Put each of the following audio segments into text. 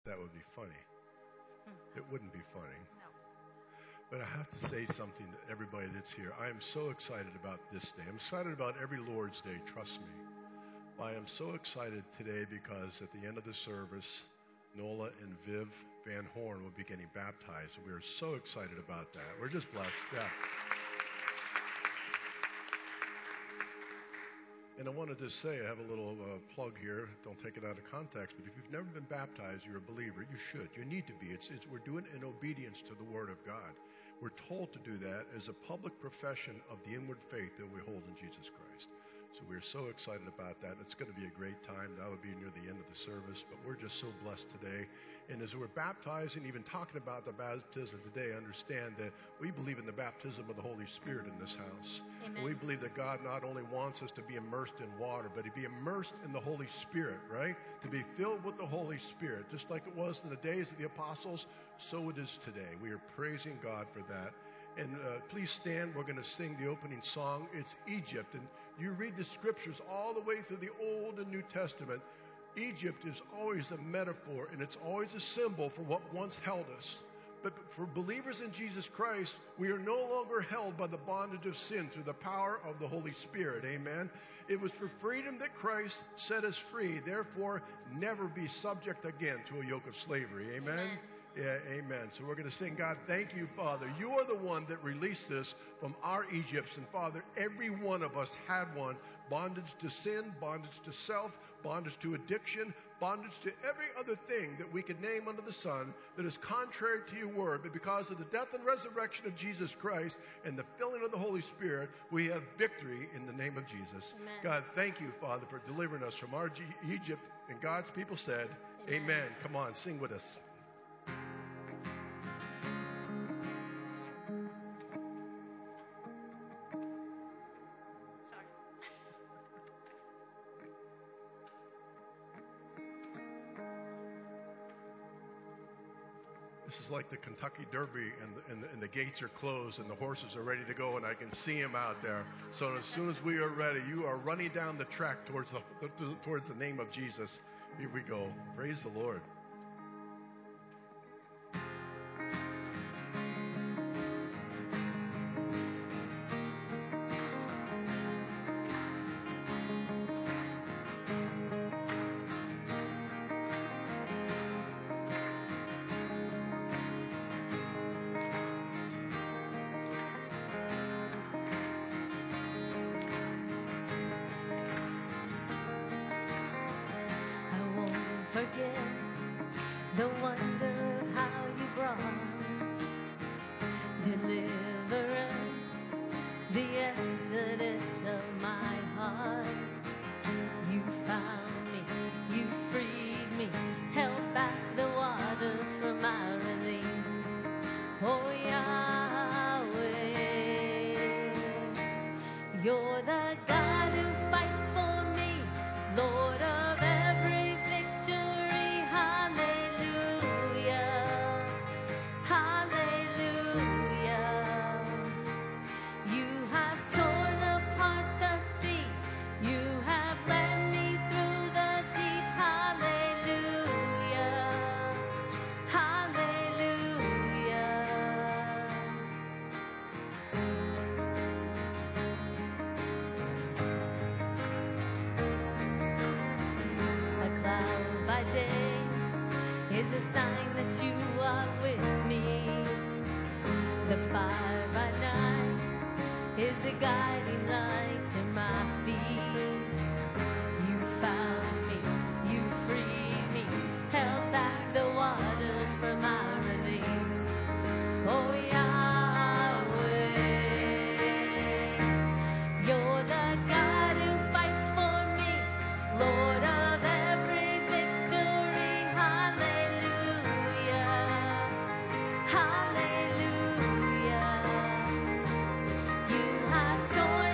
That would be funny. It wouldn't be funny. No. But I have to say something to everybody that's here. I am so excited about this day. I'm excited about every Lord's Day, trust me. I am so excited today because at the end of the service, Nola and Viv Van Horn will be getting baptized. We are so excited about that. We're just blessed. Yeah. And I wanted to say, I have a little plug here. Don't take it out of context, but if you've never been baptized, you're a believer. You should. You need to be. We're doing it in obedience to the Word of God. We're told to do that as a public profession of the inward faith that we hold in Jesus Christ. So we're so excited about that. It's going to be a great time. That'll be near the end of the service, but we're just so blessed today. And as we're baptizing, even talking about the baptism today, understand that we believe in the baptism of the Holy Spirit in this house. Amen. We believe that God not only wants us to be immersed in water, but to be immersed in the Holy Spirit, right? To be filled with the Holy Spirit, just like it was in the days of the apostles, so it is today. We are praising God for that. And please stand. We're going to sing the opening song. It's Egypt. And you read the scriptures all the way through the Old and New Testament. Egypt is always a metaphor, and it's always a symbol for what once held us. But for believers in Jesus Christ, we are no longer held by the bondage of sin through the power of the Holy Spirit. Amen. It was for freedom that Christ set us free. Therefore, never be subject again to a yoke of slavery. Amen. Amen. Yeah, amen. So we're going to sing, God, thank you, Father. You are the one that released us from our Egypts. And Father, every one of us had one. Bondage to sin, bondage to self, bondage to addiction, bondage to every other thing that we could name under the sun that is contrary to your word. But because of the death and resurrection of Jesus Christ and the filling of the Holy Spirit, we have victory in the name of Jesus. Amen. God, thank you, Father, for delivering us from our Egypt. And God's people said, amen. Come on, sing with us. This is like the Kentucky Derby, and the gates are closed, and the horses are ready to go, and I can see them out there. So as soon as we are ready, you are running down the track towards the name of Jesus. Here we go. Praise the Lord. Hallelujah. You have torn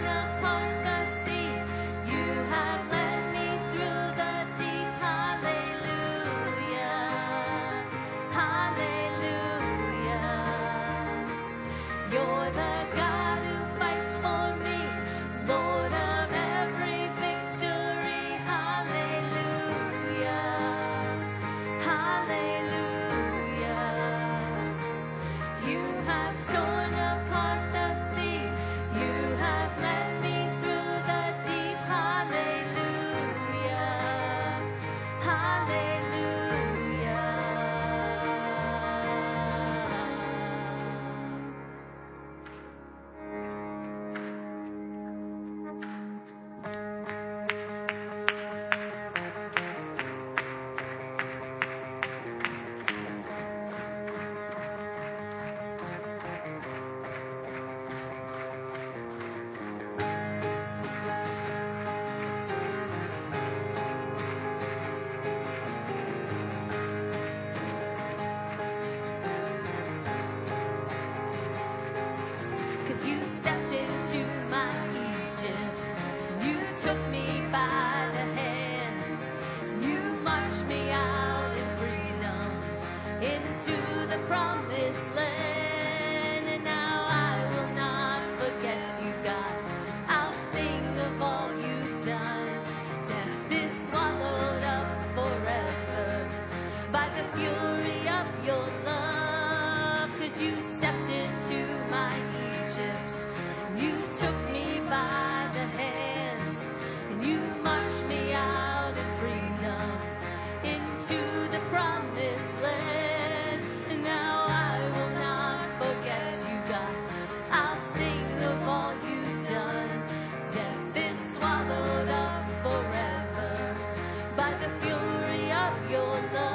into the promised land. And now I will not forget you, God. I'll sing of all you've done. Death is swallowed up forever by the fury of your love. 'Cause you stepped into my Egypt. You took me by the hand. And you marched me out in freedom into the promised land. And now I will not forget you, God. I'll sing of all you've done. Death is swallowed up forever by the fury of your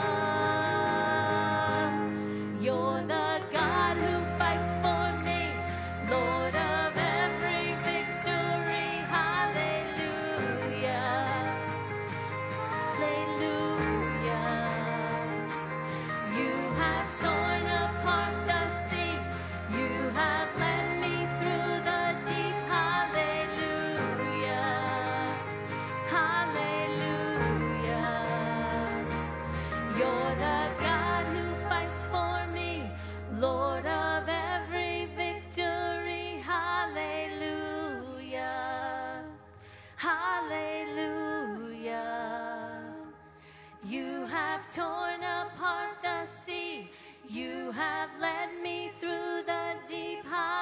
love. You're the God who fights for me, Lord of every victory. Hallelujah. Hallelujah. You have torn apart the sea. You have led me through the deep. Hallelujah. Hallelujah. You're the God who fights for me, Lord of every victory. Hallelujah. Hallelujah. You have torn apart the sea. You have led me through the deep.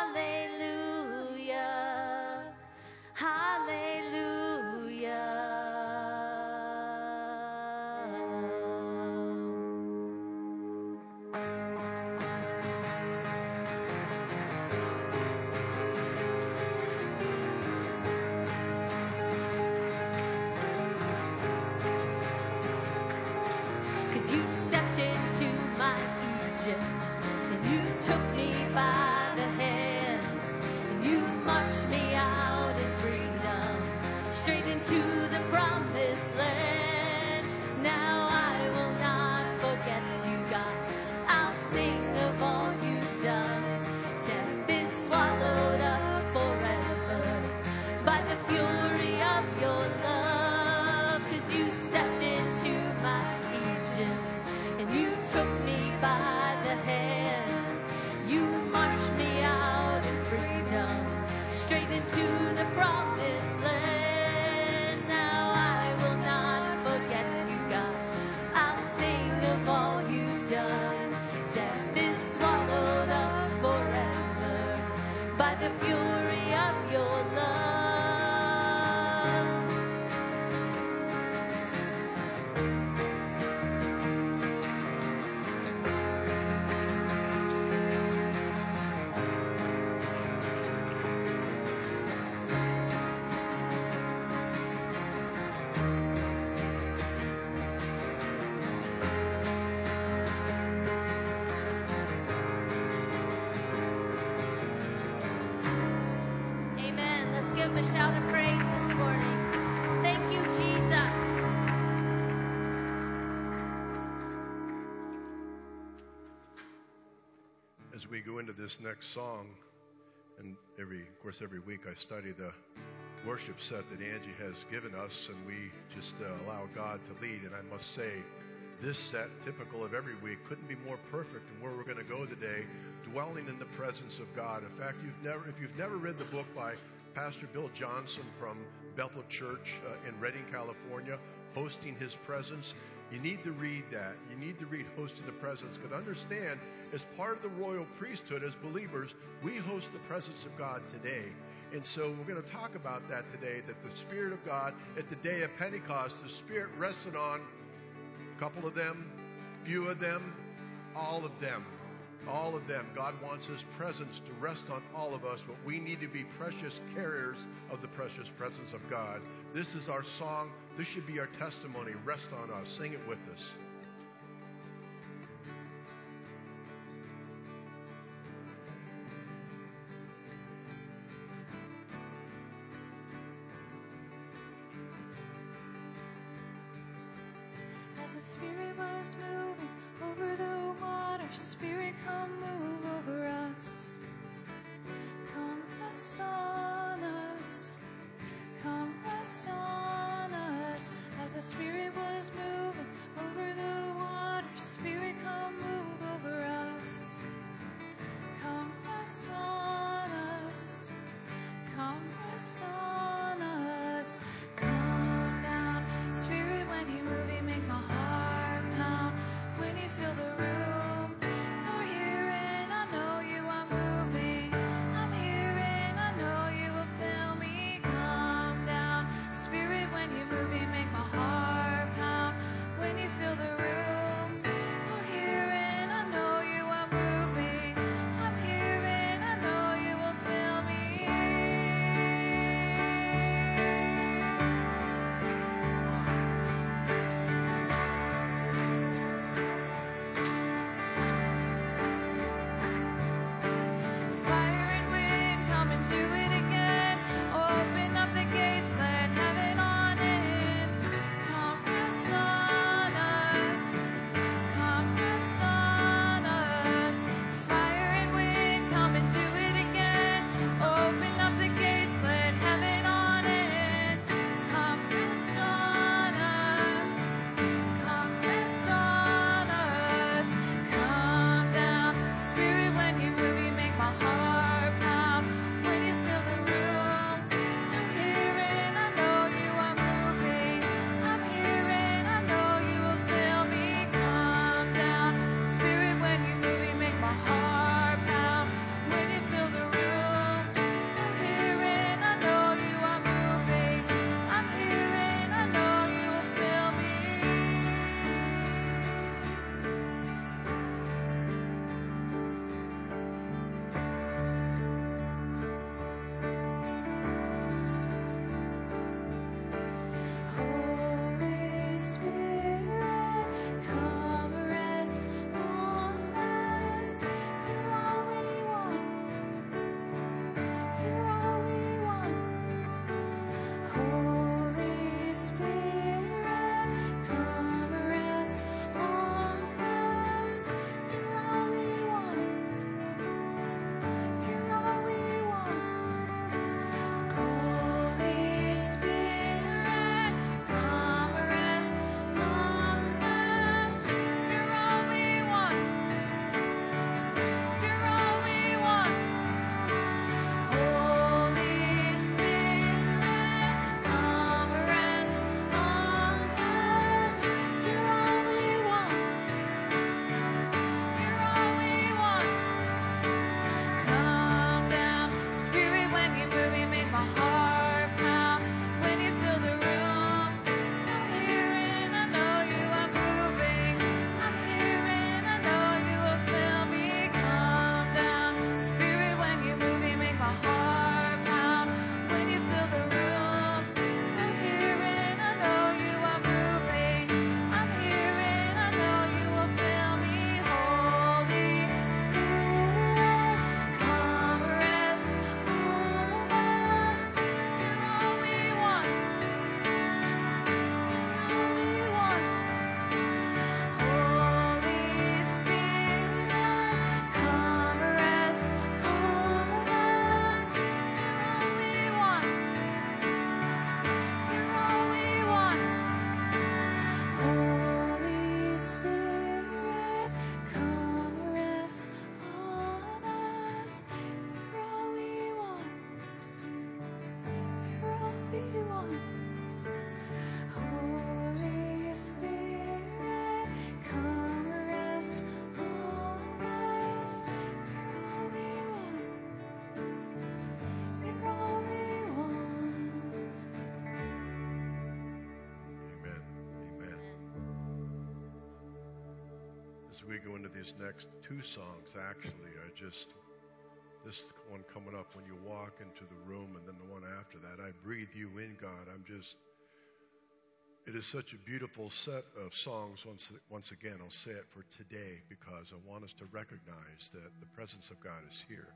Hallelujah. Cause you stepped into my Egypt, and you took me by the hand, and you marched me out in freedom, straight into the promised land. Now I will not forget you, God. I'll sing of all you've done. Death is swallowed up forever by the fury of your love. 'Cause you stepped into my Egypt, and you took me by the hand. You marched me out in freedom, straight into the promised land. Now I will not forget you, God. I'll sing of all you've done. Death is swallowed up forever by the fury of your love. Amen. Let's give him a shout of praise this morning. Thank you, Jesus. As we go into this next song, and every week I study the worship set that Angie has given us, and we just allow God to lead. And I must say, this set, typical of every week, couldn't be more perfect in where we're going to go today, dwelling in the presence of God. In fact, if you've never read the book by Pastor Bill Johnson from Bethel Church in Redding, California, Hosting His Presence, you need to read that. You need to read Hosting the Presence, because understand, as part of the royal priesthood, as believers, we host the presence of God today. And so we're going to talk about that today, that the Spirit of God at the day of Pentecost, the Spirit rested on a couple of them, few of them, all of them. All of them. God wants His presence to rest on all of us, but we need to be precious carriers of the precious presence of God. This is our song. This should be our testimony. Rest on us. Sing it with us. As the Spirit was moving over the water, Spirit, come move over us. Come rest on us. Come rest on us. As the Spirit was moving over the as we go into these next two songs, actually, this one coming up when you walk into the room, and then the one after that, I breathe you in, God. It is such a beautiful set of songs. Once again, I'll say it for today because I want us to recognize that the presence of God is here.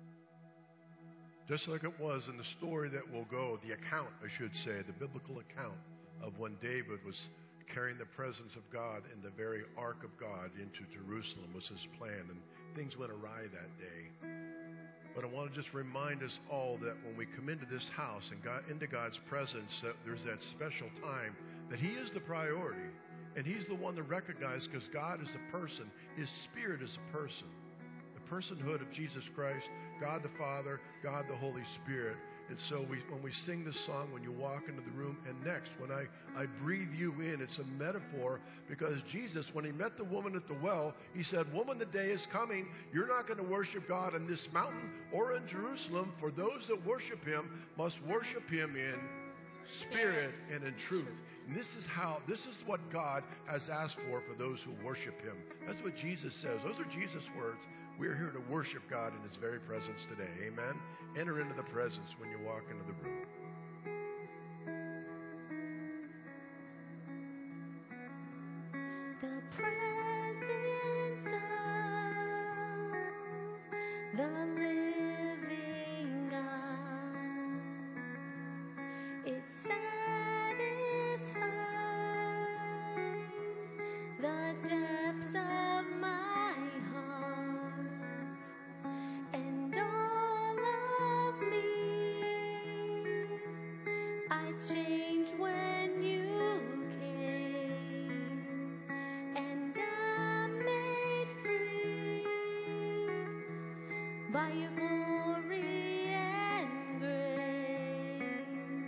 Just like it was in the story that will go, the account, I should say, the biblical account of when David was carrying the presence of God in the very ark of God into Jerusalem was his plan, and things went awry that day. But I want to just remind us all that when we come into this house and into God's presence, that there's that special time that He is the priority, and He's the one to recognize, because God is a person. His Spirit is a person. The personhood of Jesus Christ, God the Father, God the Holy Spirit. And so when we sing this song, when you walk into the room, and next, when I breathe you in, it's a metaphor, because Jesus, when He met the woman at the well, He said, "Woman, the day is coming. You're not going to worship God in this mountain or in Jerusalem, for those that worship Him must worship Him in spirit and in truth." And this is what God has asked for those who worship Him. That's what Jesus says. Those are Jesus' words. We're here to worship God in His very presence today. Amen? Enter into the presence when you walk into the room. The presence of the living God, it satisfies the depths of my heart, and all of me I changed when you came, and I'm made free by your glory and grace.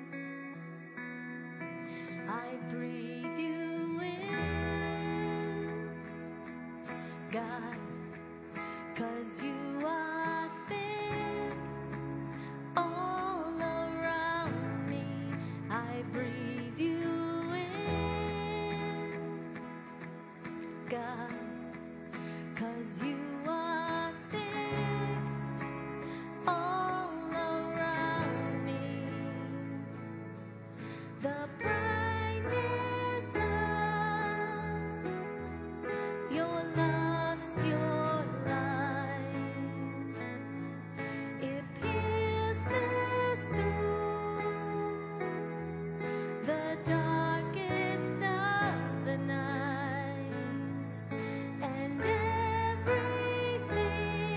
I breathe you in, God, 'cause you are thick all around me. I breathe you in, God, 'cause you are thick all around me. The brightness of your love's pure light, it pierces through the darkest of the nights, and everything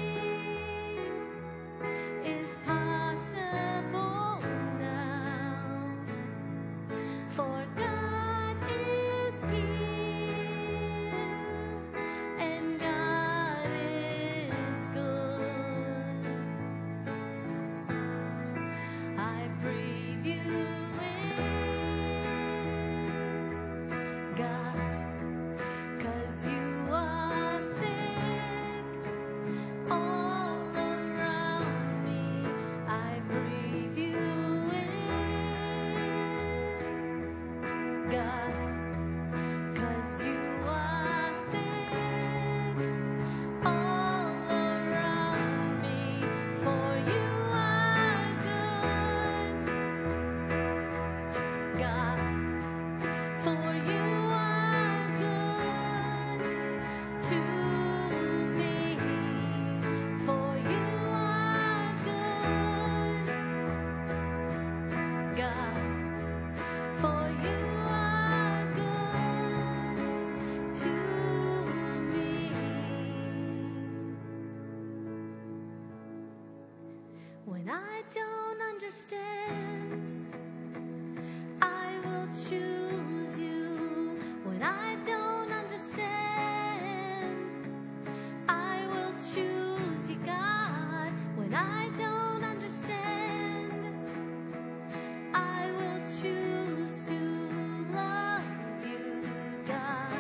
is possible now, for God is here, and God is good. I breathe you in, God, 'cause you are thick all around me. I breathe you in, God, 'cause you are thick all around me. For you are good, God, for you are good to me. For you are good, God, for you are good to me. When I don't understand, I will choose you. When I don't understand, I will choose you, God. When I don't understand, I will choose to love you, God.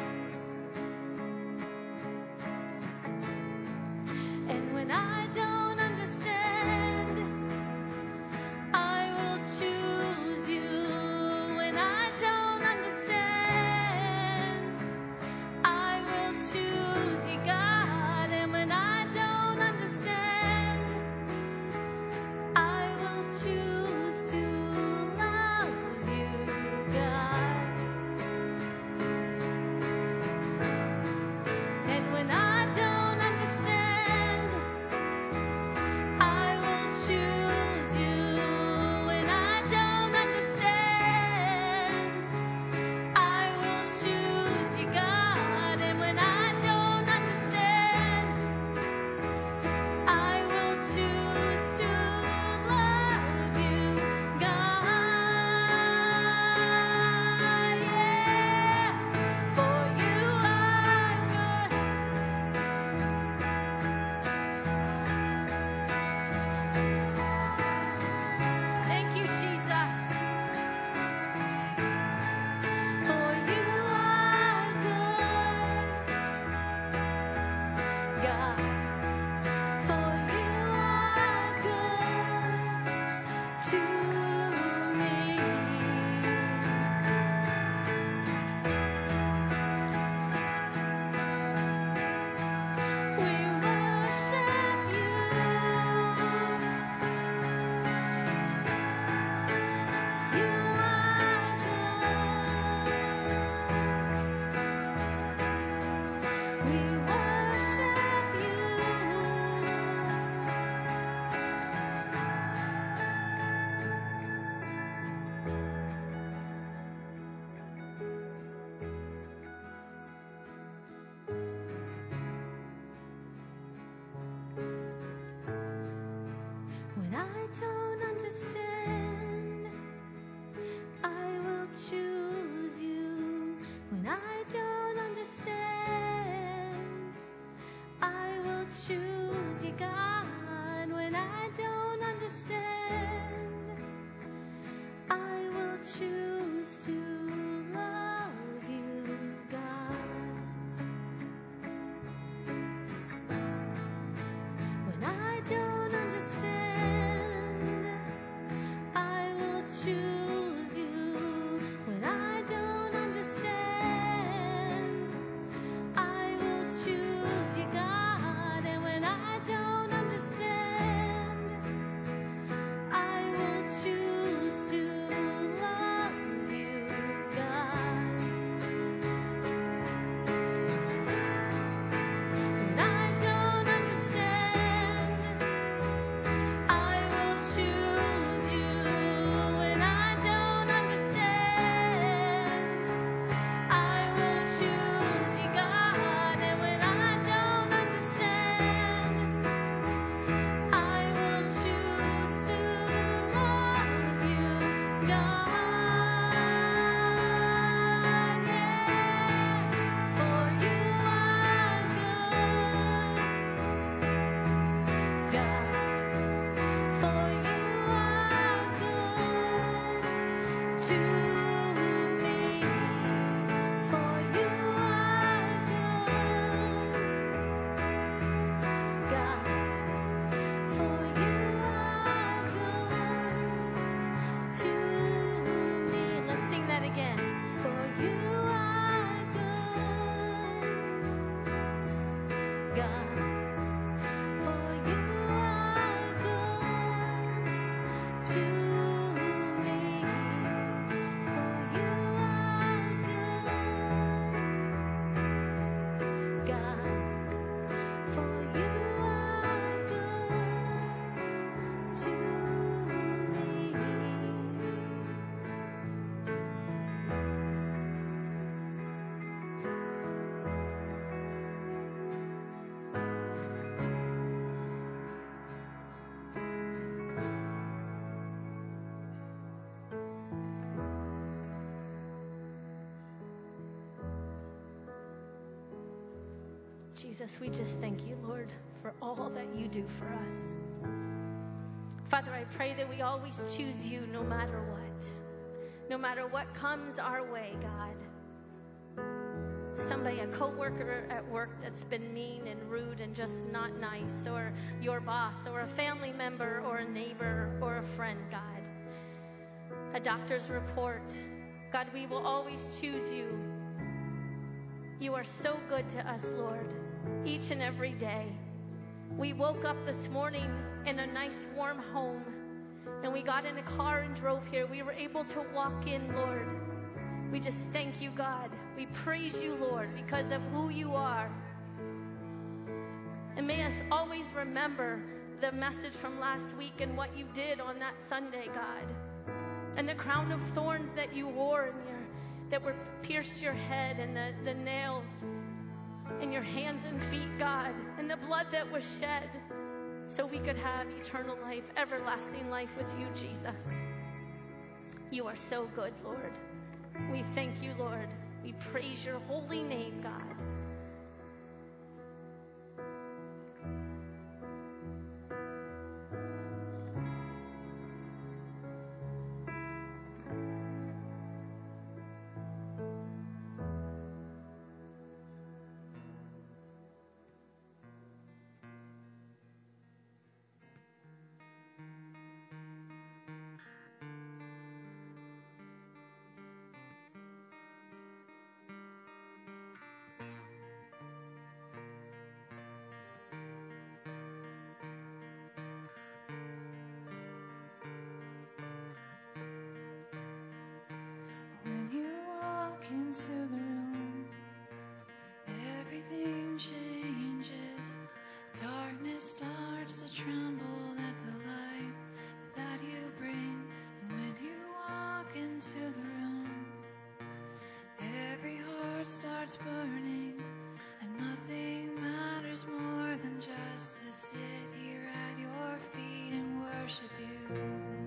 And when I don't understand, I will choose you. When I don't understand, Jesus, we just thank you, Lord, for all that you do for us. Father, I pray that we always choose you no matter what. No matter what comes our way, God. Somebody, a coworker at work that's been mean and rude and just not nice, or your boss, or a family member, or a neighbor, or a friend, God. A doctor's report. God, we will always choose you. You are so good to us, Lord, each and every day. We woke up this morning in a nice warm home, and we got in a car and drove here. We were able to walk in, Lord. We just thank you, God. We praise you, Lord, because of who you are. And may us always remember the message from last week and what you did on that Sunday, God. And the crown of thorns that you wore that were pierced your head, and the nails in your hands and feet, God, and the blood that was shed so we could have eternal life, everlasting life with you, Jesus. You are so good, Lord. We thank you, Lord. We praise your holy name, God. Into the room, everything changes. Darkness starts to tremble at the light that you bring. And when you walk into the room, every heart starts burning, and nothing matters more than just to sit here at your feet and worship you.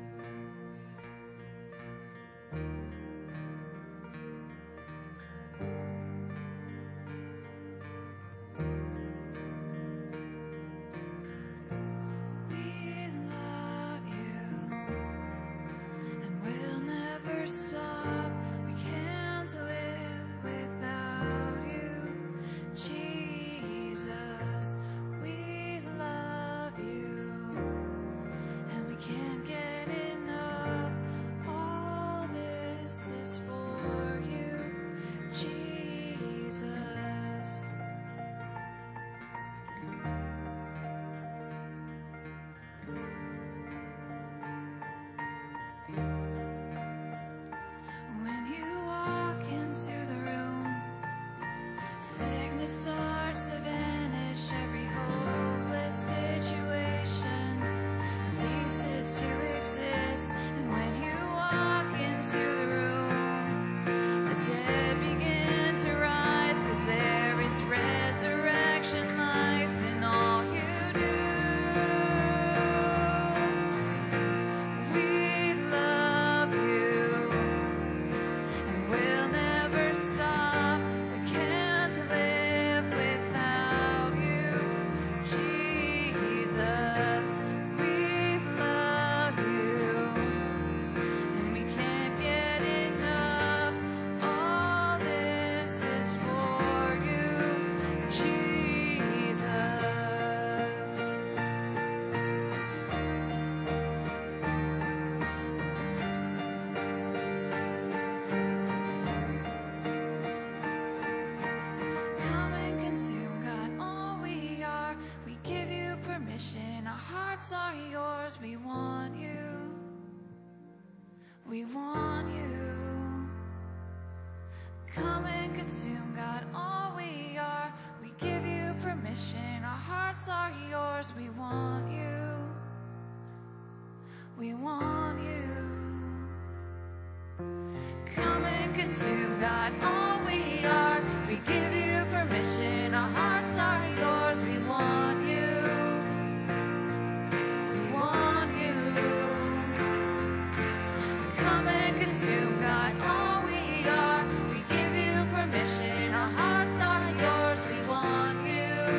We want you. Come and consume, God, all we are. We give you permission. Our hearts are yours. We want you. We want you. Come and consume, God, all we are. We give you permission. Our hearts are yours. We want you. We want you. Come and consume, God, all we are. We give you permission. Our hearts are yours. We want you.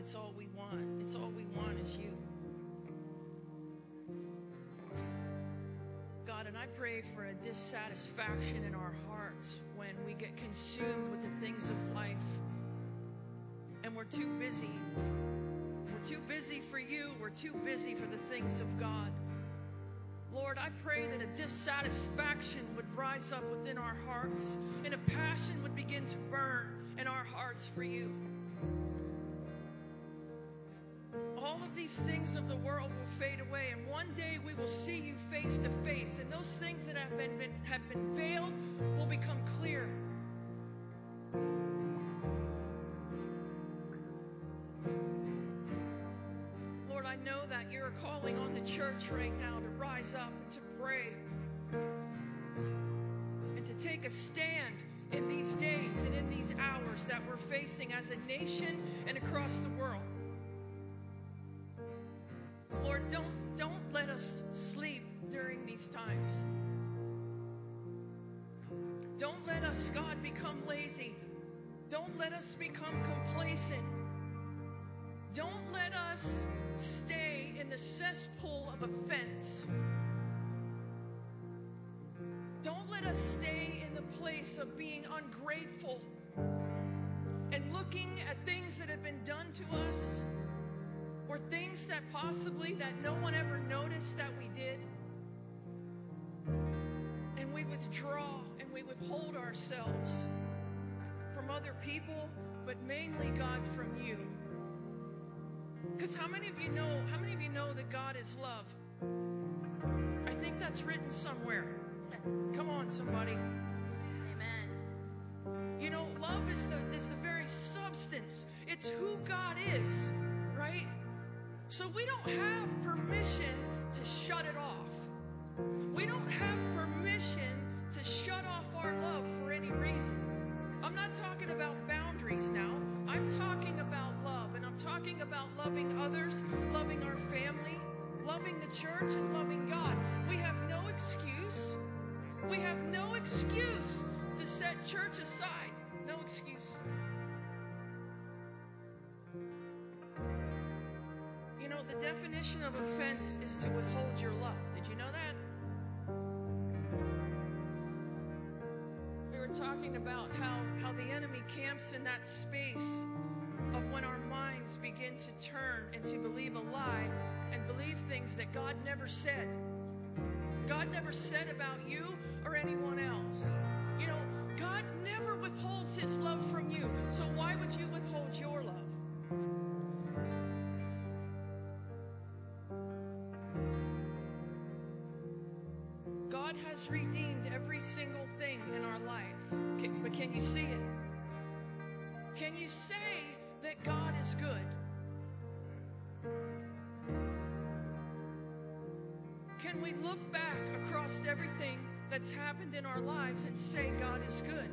that's all we want. It's all we want is you. God, and I pray for a dissatisfaction in our hearts when we get consumed with the things of life and we're too busy. We're too busy for you. We're too busy for the things of God. Lord, I pray that a dissatisfaction would rise up within our hearts and a passion would begin to burn in our hearts for you. All of these things of the world will fade away, and one day we will see you face to face, and those things that have been veiled will become clear. Lord, I know that you're calling on the church right now to rise up and to pray and to take a stand in these days and in these hours that we're facing as a nation and across the world. Lord, don't let us sleep during these times. Don't let us, God, become lazy. Don't let us become complacent. Don't let us stay in the cesspool of offense. Don't let us stay in the place of being ungrateful and looking at things that have been done to us, or things that possibly that no one ever noticed that we did. And we withdraw and we withhold ourselves from other people, but mainly, God, from you. Because how many of you know that God is love? I think that's written somewhere. Come on, somebody. Amen. You know, love is the very substance. It's who God is, right? So we don't have permission to shut it off. We don't have permission to shut off our love for any reason. I'm not talking about boundaries now. I'm talking about love, and I'm talking about loving others, loving our family, loving the church, and loving God. We have no excuse. We have no excuse to set church aside. No excuse. You know, the definition of offense is to withhold your love. Did you know that? We were talking about how the enemy camps in that space of when our minds begin to turn and to believe a lie and believe things that God never said. God never said about you or anyone else. You know, God never withholds his love from you. So why would you withhold your love? God has redeemed every single thing in our life. But can you see it? Can you say that God is good? Can we look back across everything that's happened in our lives and say God is good?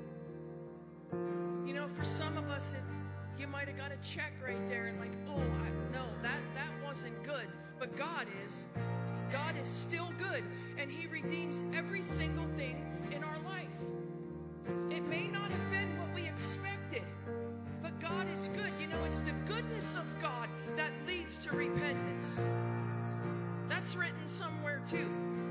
You know, for some of us, you might have got a check right there and like, no, that wasn't good. But God is. God is still good, and he redeems every single thing in our life. It may not have been what we expected, but God is good. You know, it's the goodness of God that leads to repentance. That's written somewhere too.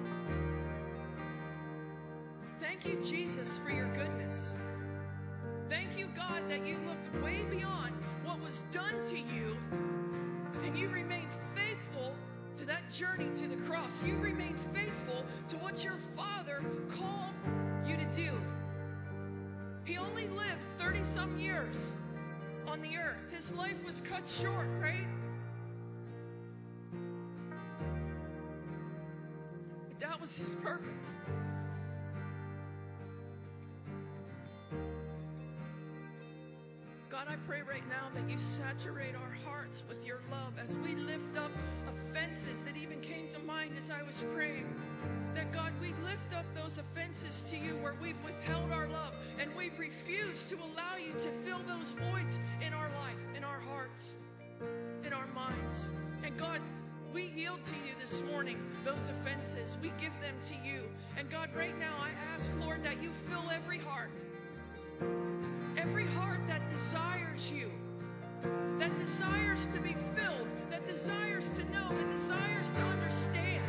Thank you, Jesus, for your goodness. Thank you, God, that you looked way beyond what was done to you, and you remained faithful to that journey to the cross. You remained faithful to what your Father called you to do. He only lived 30-some years on the earth. His life was cut short, right? But that was his purpose. God, I pray right now that you saturate our hearts with your love as we lift up offenses that even came to mind as I was praying. That, God, we lift up those offenses to you where we've withheld our love and we've refused to allow you to fill those voids in our life, in our hearts, in our minds. And God, we yield to you this morning those offenses. We give them to you. And God, right now I ask, Lord, that you fill every heart that desires you, that desires to be filled, that desires to know, that desires to understand.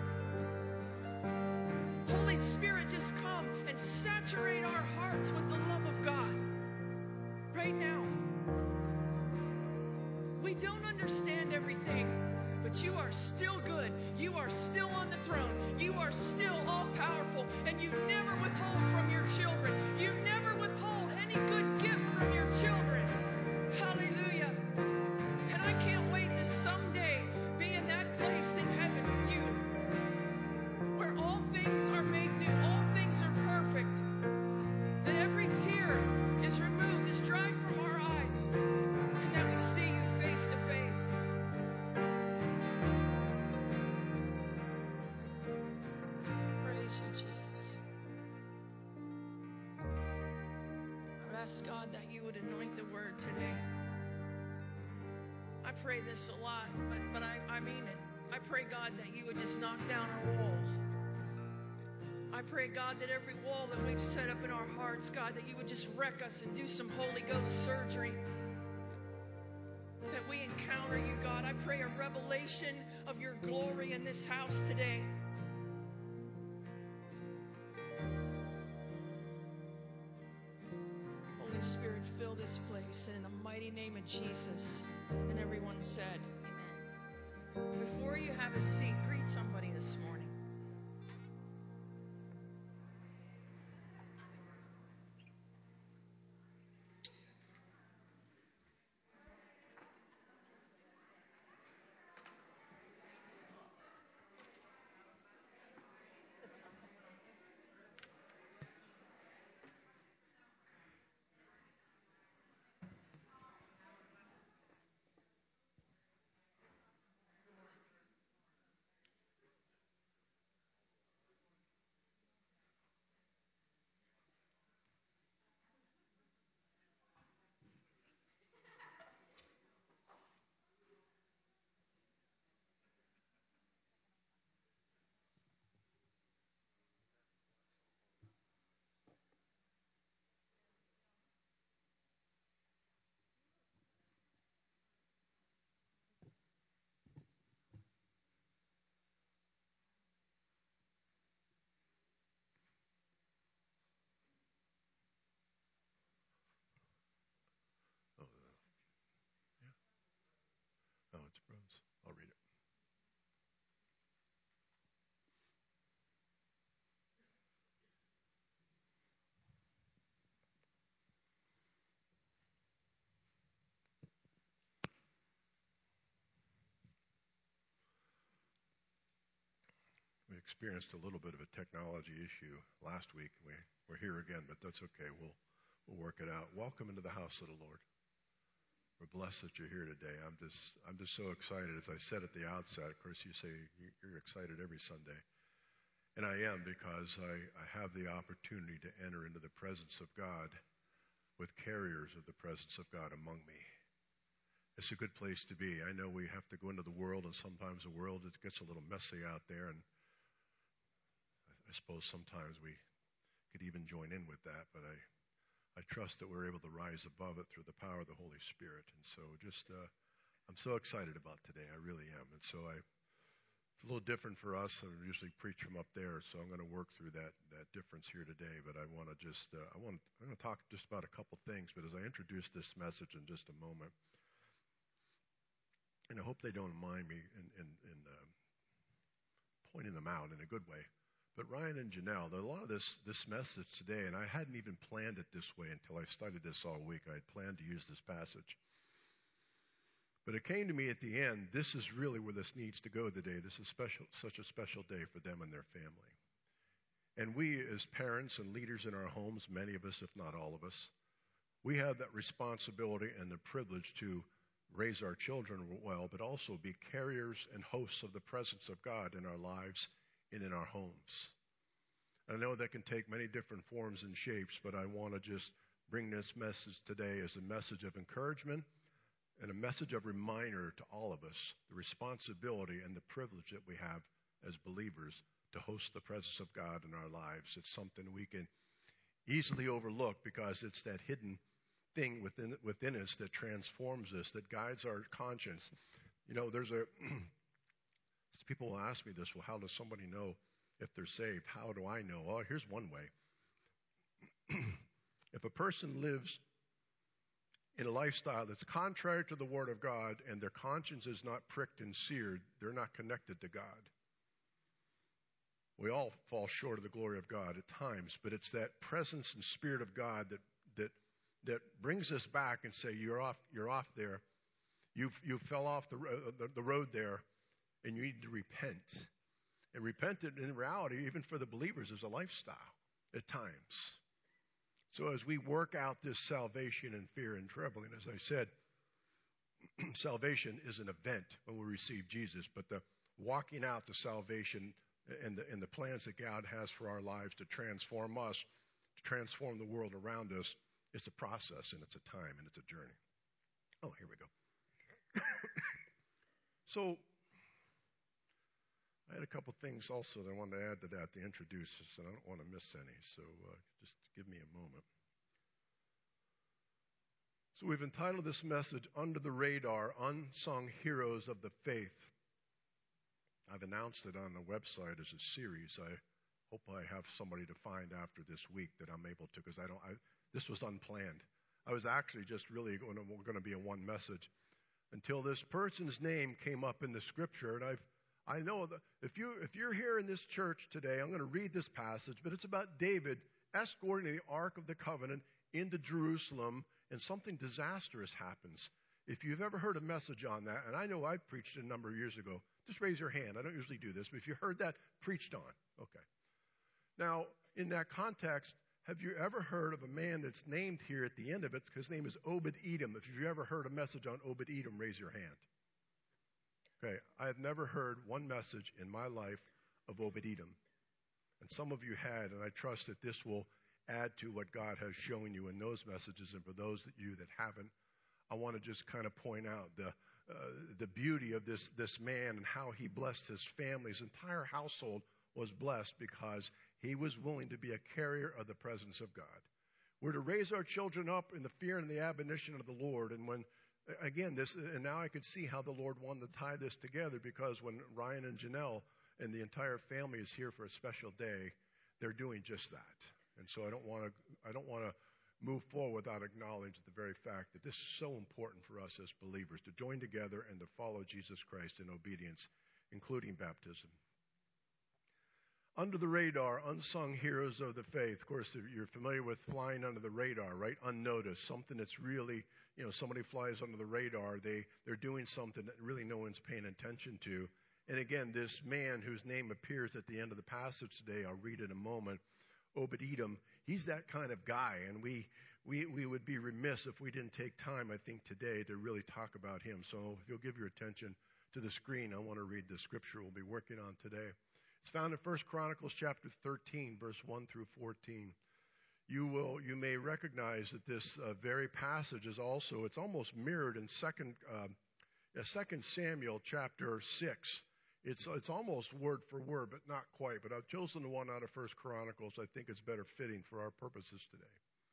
Holy Spirit, just come and saturate our hearts with the love of God right now. We don't understand everything, but you are still good. You are still on the throne. You are still all-powerful, and you never withhold from your children. You never withhold any good gift from your children. Hallelujah. And I can't wait to someday be in that place in heaven with you, where all things are made new, all things are perfect, that every tear is removed, is dried from our eyes, and that we see you face to face. Praise you, Jesus. I would ask God that you would anoint the word today. I pray this a lot, but I mean it. I pray, God, that you would just knock down our walls. I pray, God, that every wall that we've set up in our hearts, God, that you would just wreck us and do some Holy Ghost surgery. That we encounter you, God. I pray a revelation of your glory in this house today. Holy Spirit, fill this place in the mighty name of Jesus. And everyone said, amen. Before you have a seat, greet somebody this morning. Oh, it's Rose. I'll read it. We experienced a little bit of a technology issue last week. We're here again, but that's okay. We'll work it out. Welcome into the house of the Lord. We're blessed that you're here today. I'm just so excited. As I said at the outset, of course, you say you're excited every Sunday. And I am, because I have the opportunity to enter into the presence of God with carriers of the presence of God among me. It's a good place to be. I know we have to go into the world, and sometimes the world, it gets a little messy out there, and I suppose sometimes we could even join in with that, but I trust that we're able to rise above it through the power of the Holy Spirit. And so I'm so excited about today. I really am. And so it's a little different for us. I usually preach from up there, so I'm going to work through that difference here today. But I want to I'm going to talk just about a couple things. But as I introduce this message in just a moment, and I hope they don't mind me in pointing them out in a good way. But Ryan and Janelle, a lot of this message today, and I hadn't even planned it this way until I studied this all week. I had planned to use this passage. But it came to me at the end, this is really where this needs to go today. This is such a special day for them and their family. And we as parents and leaders in our homes, many of us, if not all of us, we have that responsibility and the privilege to raise our children well, but also be carriers and hosts of the presence of God in our lives and in our homes. I know that can take many different forms and shapes, but I want to just bring this message today as a message of encouragement and a message of reminder to all of us, the responsibility and the privilege that we have as believers to host the presence of God in our lives. It's something we can easily overlook because it's that hidden thing within us that transforms us, that guides our conscience. You know, people will ask me this, well, how does somebody know if they're saved? How do I know? Well, here's one way. If a person lives in a lifestyle that's contrary to the Word of God and their conscience is not pricked and seared, they're not connected to God. We all fall short of the glory of God at times, but it's that presence and Spirit of God that brings us back and say, you're off there. You fell off the road there, and you need to repent. And repent in reality, even for the believers, is a lifestyle at times. So as we work out this salvation in fear and trembling, as I said, salvation is an event when we receive Jesus, but the walking out the salvation and the plans that God has for our lives to transform us, to transform the world around us, is a process, and it's a time, and it's a journey. Oh, here we go. So I had a couple things also that I wanted to add to that to introduce us, and I don't want to miss any, so just give me a moment. So we've entitled this message, Under the Radar, Unsung Heroes of the Faith. I've announced it on the website as a series. I hope I have somebody to find after this week that I'm able to, because this was unplanned. I was actually just really going to be a one message until this person's name came up in the scripture, and I know that if you're here in this church today, I'm going to read this passage, but it's about David escorting the Ark of the Covenant into Jerusalem, and something disastrous happens. If you've ever heard a message on that, and I know I preached it a number of years ago, just raise your hand. I don't usually do this, but if you heard that preached on, okay. Now, in that context, have you ever heard of a man that's named here at the end of it? His name is Obed-Edom. If you've ever heard a message on Obed-Edom, raise your hand. Okay, I have never heard one message in my life of Obed-Edom. And some of you had, and I trust that this will add to what God has shown you in those messages. And for those of you that haven't, I want to just kind of point out the beauty of this man and how he blessed his family. His entire household was blessed because he was willing to be a carrier of the presence of God. We're to raise our children up in the fear and the admonition of the Lord. And when, again, and now I could see how the Lord wanted to tie this together, because when Ryan and Janelle and the entire family is here for a special day, they're doing just that. And so I don't want to move forward without acknowledging the very fact that this is so important for us as believers, to join together and to follow Jesus Christ in obedience, including baptism. Under the radar, unsung heroes of the faith. Of course, you're familiar with flying under the radar, right? Unnoticed, something that's really, somebody flies under the radar, they're doing something that really no one's paying attention to. And again, this man whose name appears at the end of the passage today, I'll read in a moment, Obed-Edom, he's that kind of guy, and we would be remiss if we didn't take time, I think, today to really talk about him. So if you'll give your attention to the screen, I want to read the scripture we'll be working on today. It's found in 1 Chronicles chapter 13, verse 1 through 14. You may recognize that this very passage is also, it's almost mirrored in 2 Samuel chapter 6. It's almost word for word, but not quite. But I've chosen the one out of 1 Chronicles. I think it's better fitting for our purposes today.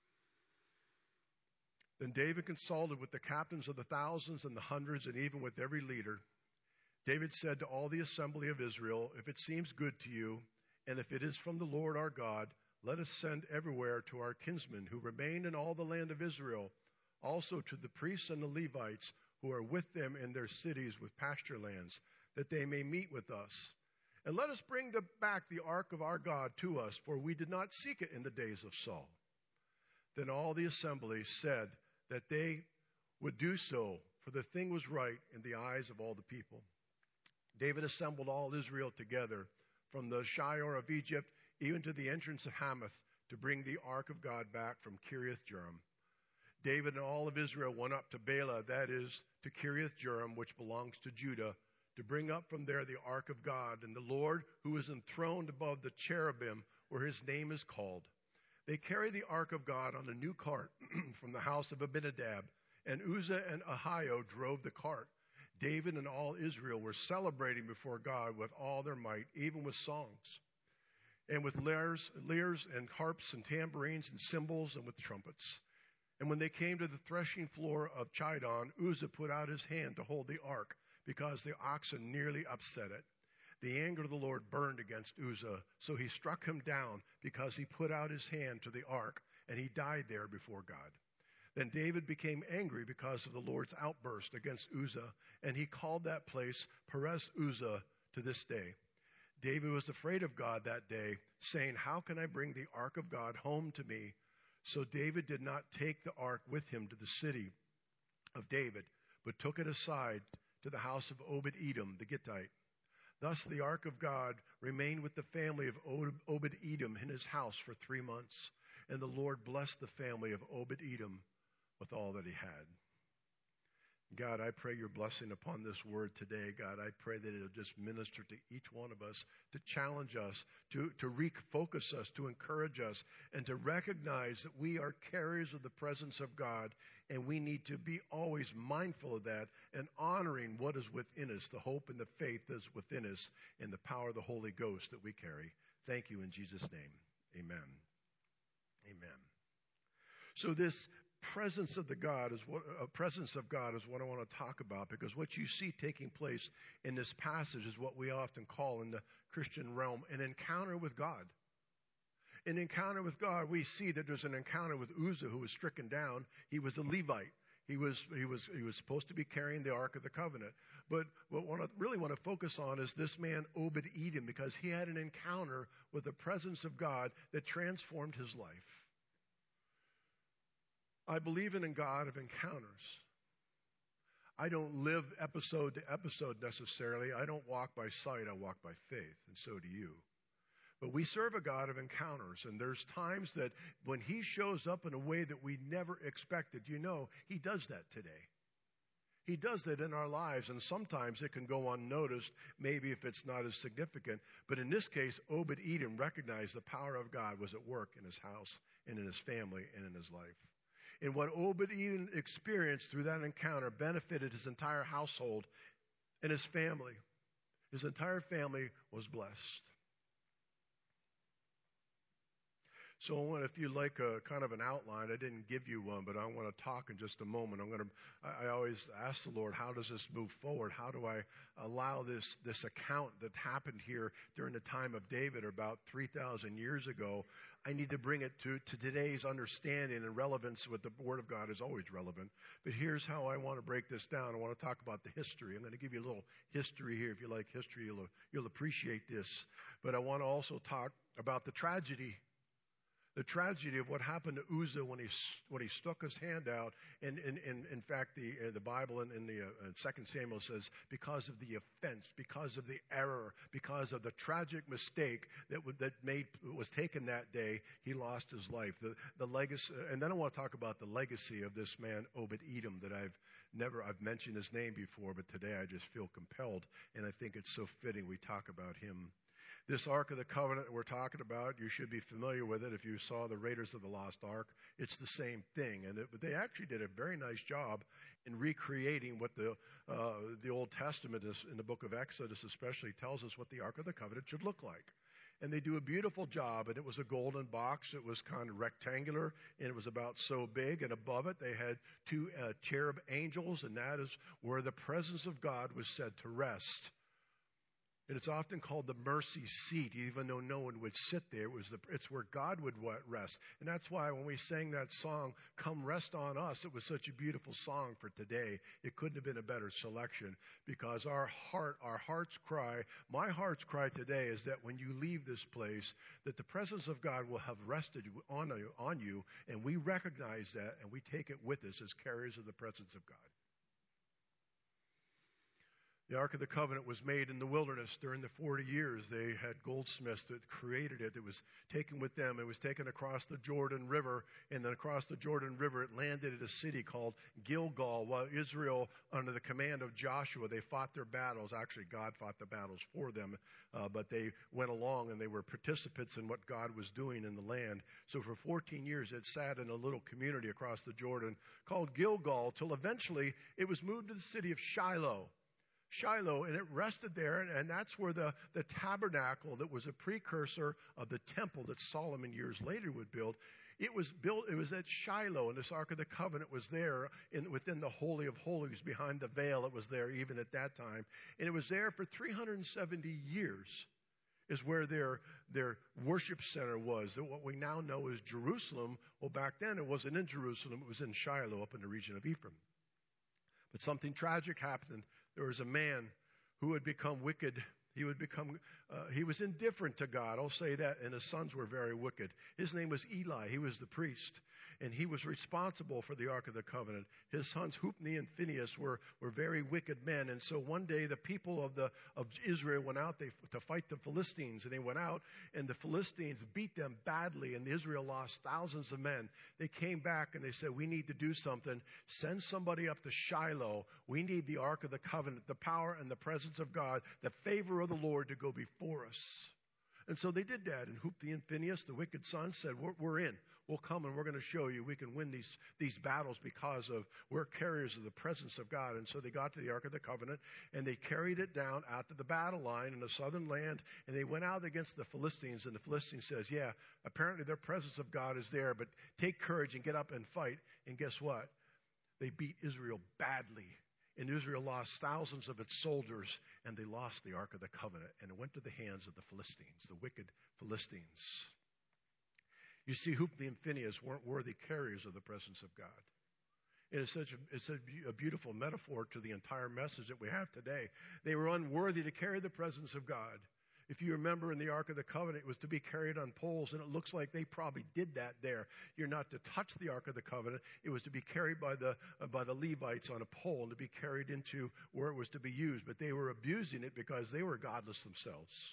Then David consulted with the captains of the thousands and the hundreds, and even with every leader. David said to all the assembly of Israel, if it seems good to you, and if it is from the Lord our God, let us send everywhere to our kinsmen who remain in all the land of Israel, also to the priests and the Levites who are with them in their cities with pasture lands, that they may meet with us. And let us bring back the ark of our God to us, for we did not seek it in the days of Saul. Then all the assembly said that they would do so, for the thing was right in the eyes of all the people. David assembled all Israel together from the Shior of Egypt even to the entrance of Hamath to bring the ark of God back from Kiriath-Jearim. David and all of Israel went up to Bela, that is, to Kiriath-Jearim, which belongs to Judah, to bring up from there the ark of God and the Lord who is enthroned above the cherubim, where his name is called. They carried the ark of God on a new cart from the house of Abinadab, and Uzzah and Ahio drove the cart. David and all Israel were celebrating before God with all their might, even with songs, and with lyres and harps and tambourines and cymbals and with trumpets. And when they came to the threshing floor of Chidon, Uzzah put out his hand to hold the ark because the oxen nearly upset it. The anger of the Lord burned against Uzzah, so he struck him down because he put out his hand to the ark, and he died there before God. Then David became angry because of the Lord's outburst against Uzzah, and he called that place Perez Uzzah to this day. David was afraid of God that day, saying, "How can I bring the ark of God home to me?" So David did not take the ark with him to the city of David, but took it aside to the house of Obed-Edom the Gittite. Thus the ark of God remained with the family of Obed-Edom in his house for 3 months, and the Lord blessed the family of Obed-Edom with all that he had. God, I pray your blessing upon this word today. God, I pray that it'll just minister to each one of us, to challenge us, to refocus us, to encourage us, and to recognize that we are carriers of the presence of God, and we need to be always mindful of that and honoring what is within us, the hope and the faith that is within us, and the power of the Holy Ghost that we carry. Thank you in Jesus' name. Amen. Amen. So this presence of God is what I want to talk about, because what you see taking place in this passage is what we often call in the Christian realm an encounter with God. An encounter with God, we see that there's an encounter with Uzzah, who was stricken down. He was a Levite. He was supposed to be carrying the Ark of the Covenant. But what I really want to focus on is this man Obed-Edom, because he had an encounter with the presence of God that transformed his life. I believe in a God of encounters. I don't live episode to episode necessarily. I don't walk by sight. I walk by faith, and so do you. But we serve a God of encounters, and there's times that when he shows up in a way that we never expected, he does that today. He does that in our lives, and sometimes it can go unnoticed, maybe if it's not as significant. But in this case, Obed-Edom recognized the power of God was at work in his house and in his family and in his life. And what Obed-Edom experienced through that encounter benefited his entire household and his family. His entire family was blessed. So if you like a kind of an outline, I didn't give you one, but I want to talk in just a moment. I always ask the Lord, how does this move forward? How do I allow this account that happened here during the time of David, about 3,000 years ago? I need to bring it to today's understanding and relevance with the Word of God is always relevant. But here's how I want to break this down. I want to talk about the history. I'm going to give you a little history here. If you like history, you'll appreciate this. But I want to also talk about the tragedy. The tragedy of what happened to Uzzah when he stuck his hand out, and in fact the Bible in the 2 Samuel says, because of the offense, because of the error, because of the tragic mistake that was taken that day, he lost his life. The legacy, and then I want to talk about the legacy of this man Obed-Edom that I've mentioned his name before, but today I just feel compelled, and I think it's so fitting we talk about him. This Ark of the Covenant that we're talking about, you should be familiar with it if you saw the Raiders of the Lost Ark. It's the same thing, but they actually did a very nice job in recreating what the Old Testament is, in the book of Exodus especially, tells us what the Ark of the Covenant should look like. And they do a beautiful job, and it was a golden box. It was kind of rectangular, and it was about so big, and above it they had 2 cherub angels, and that is where the presence of God was said to rest. And it's often called the mercy seat, even though no one would sit there. It's where God would rest. And that's why when we sang that song, Come Rest on Us, it was such a beautiful song for today. It couldn't have been a better selection, because our heart's cry, my heart's cry today is that when you leave this place, that the presence of God will have rested on you, and we recognize that, and we take it with us as carriers of the presence of God. The Ark of the Covenant was made in the wilderness during the 40 years. They had goldsmiths that created it. It was taken with them. It was taken across the Jordan River, and then across the Jordan River it landed at a city called Gilgal, while Israel, under the command of Joshua, they fought their battles. Actually, God fought the battles for them, but they went along and they were participants in what God was doing in the land. So for 14 years it sat in a little community across the Jordan called Gilgal, till eventually it was moved to the city of Shiloh. Shiloh, and it rested there, and that's where the tabernacle that was a precursor of the temple that Solomon years later would build. It was at Shiloh, and this Ark of the Covenant was there within the Holy of Holies, behind the veil. It was there even at that time. And it was there for 370 years is where their worship center was. What we now know as Jerusalem, well, back then it wasn't in Jerusalem. It was in Shiloh up in the region of Ephraim. But something tragic happened. There was a man who had become wicked. He was indifferent to God. I'll say that. And his sons were very wicked. His name was Eli. He was the priest. And he was responsible for the Ark of the Covenant. His sons Hophni and Phinehas were very wicked men. And so one day the people of Israel went out to fight the Philistines. And they went out, and the Philistines beat them badly. And Israel lost thousands of men. They came back and they said, we need to do something. Send somebody up to Shiloh. We need the Ark of the Covenant, the power and the presence of God, the favor of the Lord to go before us. And so they did that. And Hophni and Phinehas, the wicked sons, said, we're in. We'll come and we're going to show you we can win these battles because we're carriers of the presence of God. And so they got to the Ark of the Covenant, and they carried it down out to the battle line in the southern land, and they went out against the Philistines. And the Philistines says, yeah, apparently their presence of God is there, but take courage and get up and fight. And guess what? They beat Israel badly. And Israel lost thousands of its soldiers, and they lost the Ark of the Covenant, and it went to the hands of the Philistines, the wicked Philistines. You see, Hophni and Phinehas weren't worthy carriers of the presence of God. And it's a beautiful metaphor to the entire message that we have today. They were unworthy to carry the presence of God. If you remember, in the Ark of the Covenant, it was to be carried on poles, and it looks like they probably did that there. You're not to touch the Ark of the Covenant. It was to be carried by the Levites on a pole and to be carried into where it was to be used. But they were abusing it because they were godless themselves.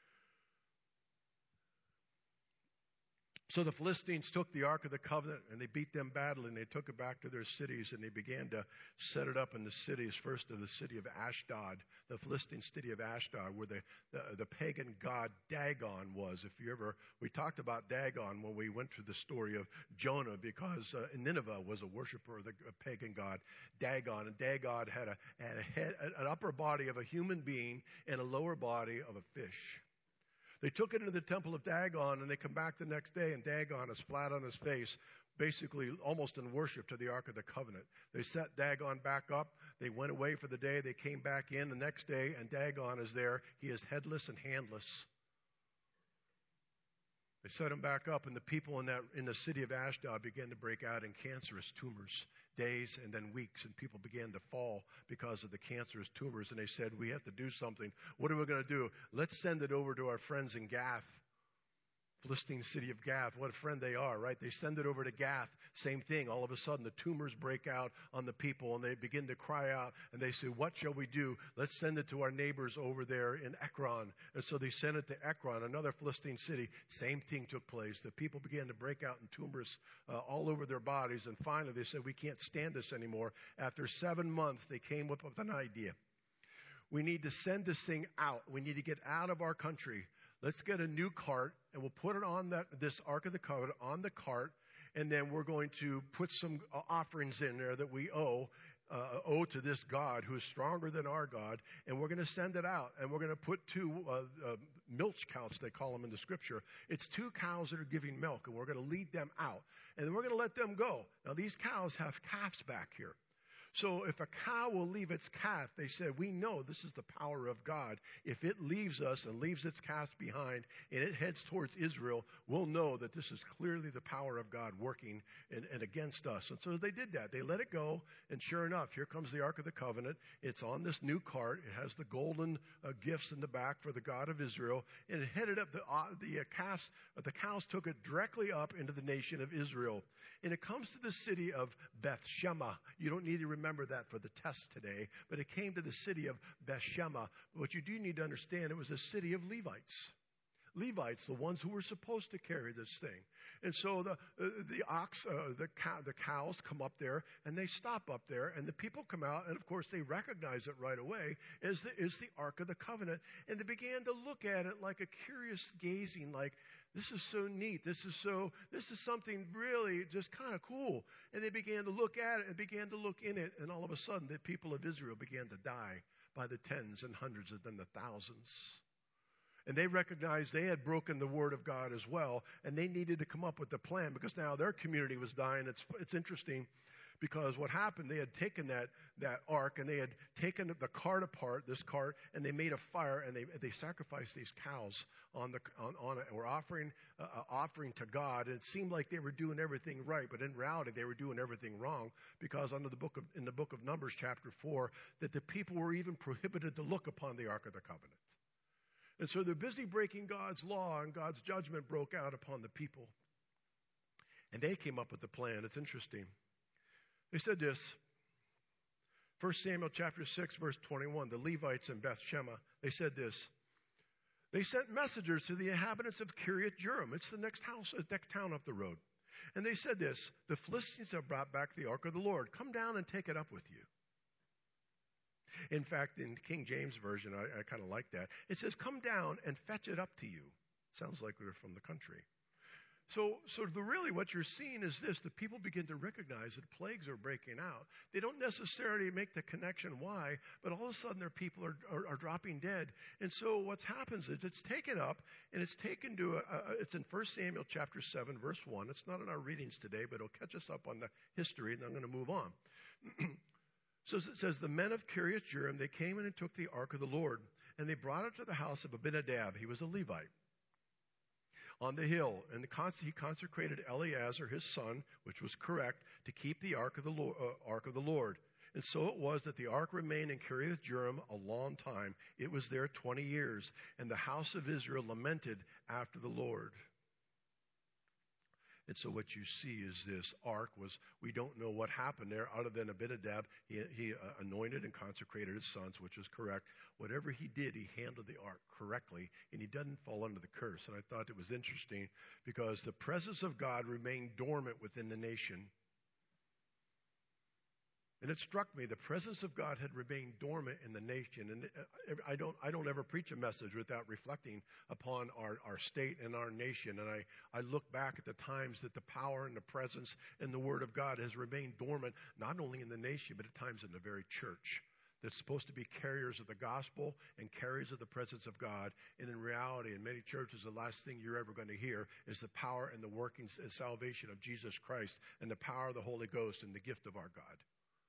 So the Philistines took the Ark of the Covenant, and they beat them badly, and they took it back to their cities, and they began to set it up in the cities, first of the city of Ashdod, the Philistine city of Ashdod, where the pagan god Dagon was. We talked about Dagon when we went through the story of Jonah, because Nineveh was a worshiper of the pagan god Dagon, and Dagon had an upper body of a human being and a lower body of a fish. They took it into the temple of Dagon, and they come back the next day, and Dagon is flat on his face, basically almost in worship to the Ark of the Covenant. They set Dagon back up. They went away for the day. They came back in the next day, and Dagon is there. He is headless and handless. They set him back up, and the people in the city of Ashdod began to break out in cancerous tumors, days and then weeks, and people began to fall because of the cancerous tumors. And they said, we have to do something. What are we going to do? Let's send it over to our friends in Gath, Philistine city of Gath. What a friend they are, right? They send it over to Gath. Same thing. All of a sudden, the tumors break out on the people, and they begin to cry out, and they say, what shall we do? Let's send it to our neighbors over there in Ekron. And so they sent it to Ekron, another Philistine city. Same thing took place. The people began to break out in tumors all over their bodies, and finally they said, we can't stand this anymore. After 7 months, they came up with an idea. We need to send this thing out. We need to get out of our country. Let's get a new cart, and we'll put it on this Ark of the Covenant on the cart, and then we're going to put some offerings in there that we owe to this God who is stronger than our God, and we're going to send it out, and we're going to put two milch cows, they call them in the scripture. It's 2 cows that are giving milk, and we're going to lead them out, and then we're going to let them go. Now, these cows have calves back here. So if a cow will leave its calf, they said, we know this is the power of God. If it leaves us and leaves its calf behind and it heads towards Israel, we'll know that this is clearly the power of God working and against us. And so they did that. They let it go, and sure enough, here comes the Ark of the Covenant. It's on this new cart. It has the golden gifts in the back for the God of Israel, and it headed up. The cows took it directly up into the nation of Israel. And it comes to the city of Bethshema. You don't need to remember that for the test today, but it came to the city of Bethshema. What you do need to understand, it was a city of Levites. Levites, the ones who were supposed to carry this thing. And so the cows come up there, and they stop up there, and the people come out, and of course they recognize it right away as the Ark of the Covenant, and they began to look at it like a curious gazing, like, this is so neat. This is something really just kind of cool. And they began to look at it and began to look in it, and all of a sudden the people of Israel began to die by the tens and hundreds and then the thousands. And they recognized they had broken the word of God as well, and they needed to come up with a plan because now their community was dying. It's interesting because what happened, they had taken that ark and they had taken the cart apart, this cart, and they made a fire and they sacrificed these cows on it and were offering to God. And it seemed like they were doing everything right, but in reality they were doing everything wrong because in the book of Numbers chapter 4 that the people were even prohibited to look upon the Ark of the Covenant. And so they're busy breaking God's law, and God's judgment broke out upon the people. And they came up with a plan. It's interesting. They said this, 1 Samuel chapter 6, verse 21, the Levites in Beth Shema, they said this. They sent messengers to the inhabitants of Kiriath Jearim. It's the next town up the road. And they said this, the Philistines have brought back the ark of the Lord. Come down and take it up with you. In fact, in King James Version, I kind of like that. It says, come down and fetch it up to you. Sounds like we're from the country. So really what you're seeing is this. The people begin to recognize that plagues are breaking out. They don't necessarily make the connection why, but all of a sudden their people are dropping dead. And so what happens is it's taken up, and it's taken to, it's in 1 Samuel chapter 7, verse 1. It's not in our readings today, but it'll catch us up on the history, and I'm going to move on. So it says, the men of Kiriath Jearim, they came in and took the ark of the Lord, and they brought it to the house of Abinadab. He was a Levite. On the hill, and he consecrated Eleazar, his son, which was correct, to keep the ark of the Lord. And so it was that the ark remained in Kiriath Jearim a long time. It was there 20 years, and the house of Israel lamented after the Lord. And so what you see is this ark we don't know what happened there other than Abinadab. He anointed and consecrated his sons, which is correct. Whatever he did, he handled the ark correctly, and he doesn't fall under the curse. And I thought it was interesting because the presence of God remained dormant within the nation. And it struck me, the presence of God had remained dormant in the nation. And I don't ever preach a message without reflecting upon our state and our nation. And I look back at the times that the power and the presence and the Word of God has remained dormant, not only in the nation, but at times in the very church that's supposed to be carriers of the gospel and carriers of the presence of God. And in reality, in many churches, the last thing you're ever going to hear is the power and the workings and salvation of Jesus Christ and the power of the Holy Ghost and the gift of our God.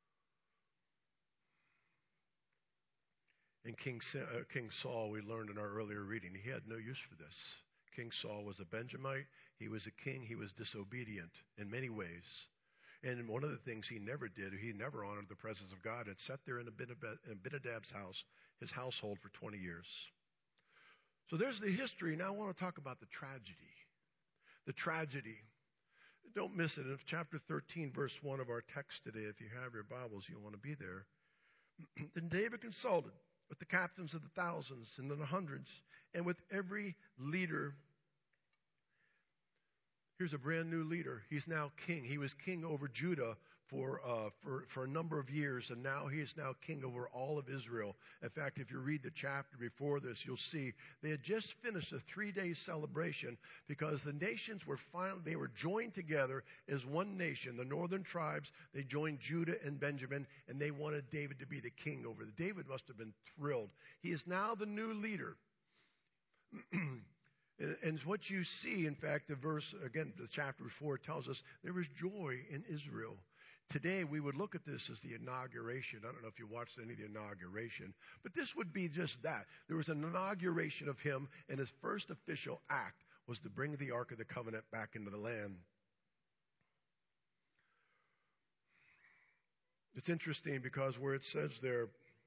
In King Saul, we learned in our earlier reading, he had no use for this. King Saul was a Benjamite. He was a king. He was disobedient in many ways. And one of the things he never did, he never honored the presence of God and sat there in Abinadab's house, his household, for 20 years. So there's the history. Now I want to talk about the tragedy. The tragedy. Don't miss it. In chapter 13, verse 1 of our text today, if you have your Bibles, you'll want to be there. Then David consulted with the captains of the thousands and the hundreds, and with every leader. Here's a brand new leader. He's now king. He was king over Judah for a number of years, and now he is now king over all of Israel. In fact, if you read the chapter before this, you'll see they had just finished a 3-day celebration because the nations were they were joined together as one nation. The northern tribes, they joined Judah and Benjamin, and they wanted David to be the king over them. David must have been thrilled. He is now the new leader. And what you see, in fact, the chapter before tells us there was joy in Israel. Today, we would look at this as the inauguration. I don't know if you watched any of the inauguration, but this would be just that. There was an inauguration of him, and his first official act was to bring the Ark of the Covenant back into the land. It's interesting because where it says there,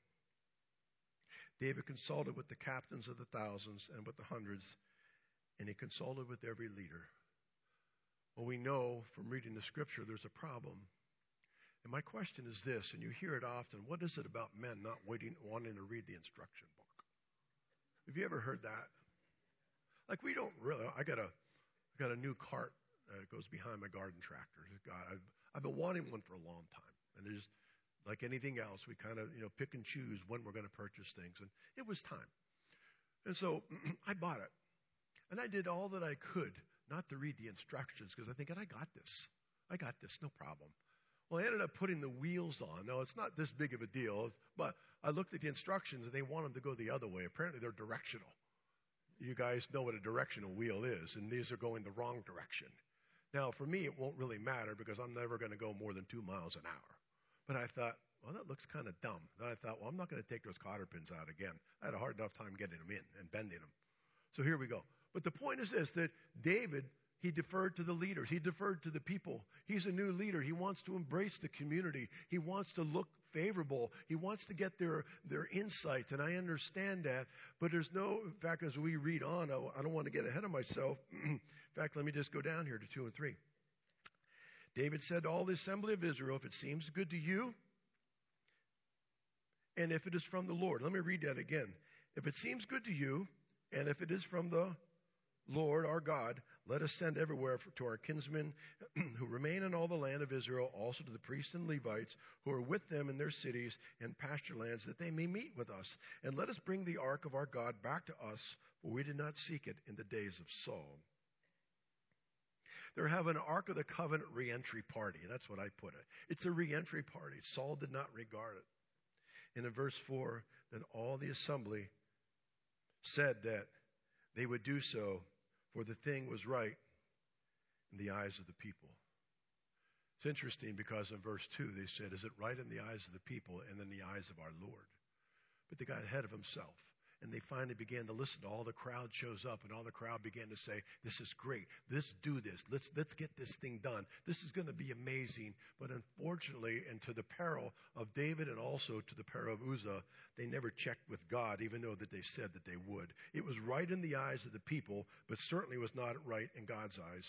David consulted with the captains of the thousands and with the hundreds, and he consulted with every leader. Well, we know from reading the scripture there's a problem. And my question is this, and you hear it often, what is it about men not wanting to read the instruction book? Have you ever heard that? Like, we don't really. I got a new cart that goes behind my garden tractor. I've been wanting one for a long time. And there's, like anything else, we kind of pick and choose when we're going to purchase things. And it was time. And so I bought it. And I did all that I could not to read the instructions because I think, I got this, no problem. Well, I ended up putting the wheels on. Now, it's not this big of a deal, but I looked at the instructions, and they want them to go the other way. Apparently, they're directional. You guys know what a directional wheel is, and these are going the wrong direction. Now, for me, it won't really matter because I'm never going to go more than 2 miles an hour. But I thought, well, that looks kind of dumb. Then I thought, well, I'm not going to take those cotter pins out again. I had a hard enough time getting them in and bending them. So here we go. But the point is this, that David, he deferred to the leaders. He deferred to the people. He's a new leader. He wants to embrace the community. He wants to look favorable. He wants to get their insights, and I understand that. But there's no, in fact, as we read on, I don't want to get ahead of myself. In fact, let me just go down here to 2 and 3. David said to all the assembly of Israel, if it seems good to you, and if it is from the Lord. Let me read that again. If it seems good to you, and if it is from the Lord our God, let us send everywhere to our kinsmen who remain in all the land of Israel, also to the priests and Levites who are with them in their cities and pasture lands, that they may meet with us. And let us bring the ark of our God back to us, for we did not seek it in the days of Saul. They're having an Ark of the Covenant reentry party. That's what I put it. It's a reentry party. Saul did not regard it. And in verse 4, then all the assembly said that they would do so, for the thing was right in the eyes of the people. It's interesting because in verse 2 they said, is it right in the eyes of the people and in the eyes of our Lord? But they got ahead of himself. And they finally began to listen to all the crowd shows up, and all the crowd began to say, this is great. Let's do this. Let's get this thing done. This is going to be amazing. But unfortunately, and to the peril of David and also to the peril of Uzzah, they never checked with God, even though that they said that they would. It was right in the eyes of the people, but certainly was not right in God's eyes.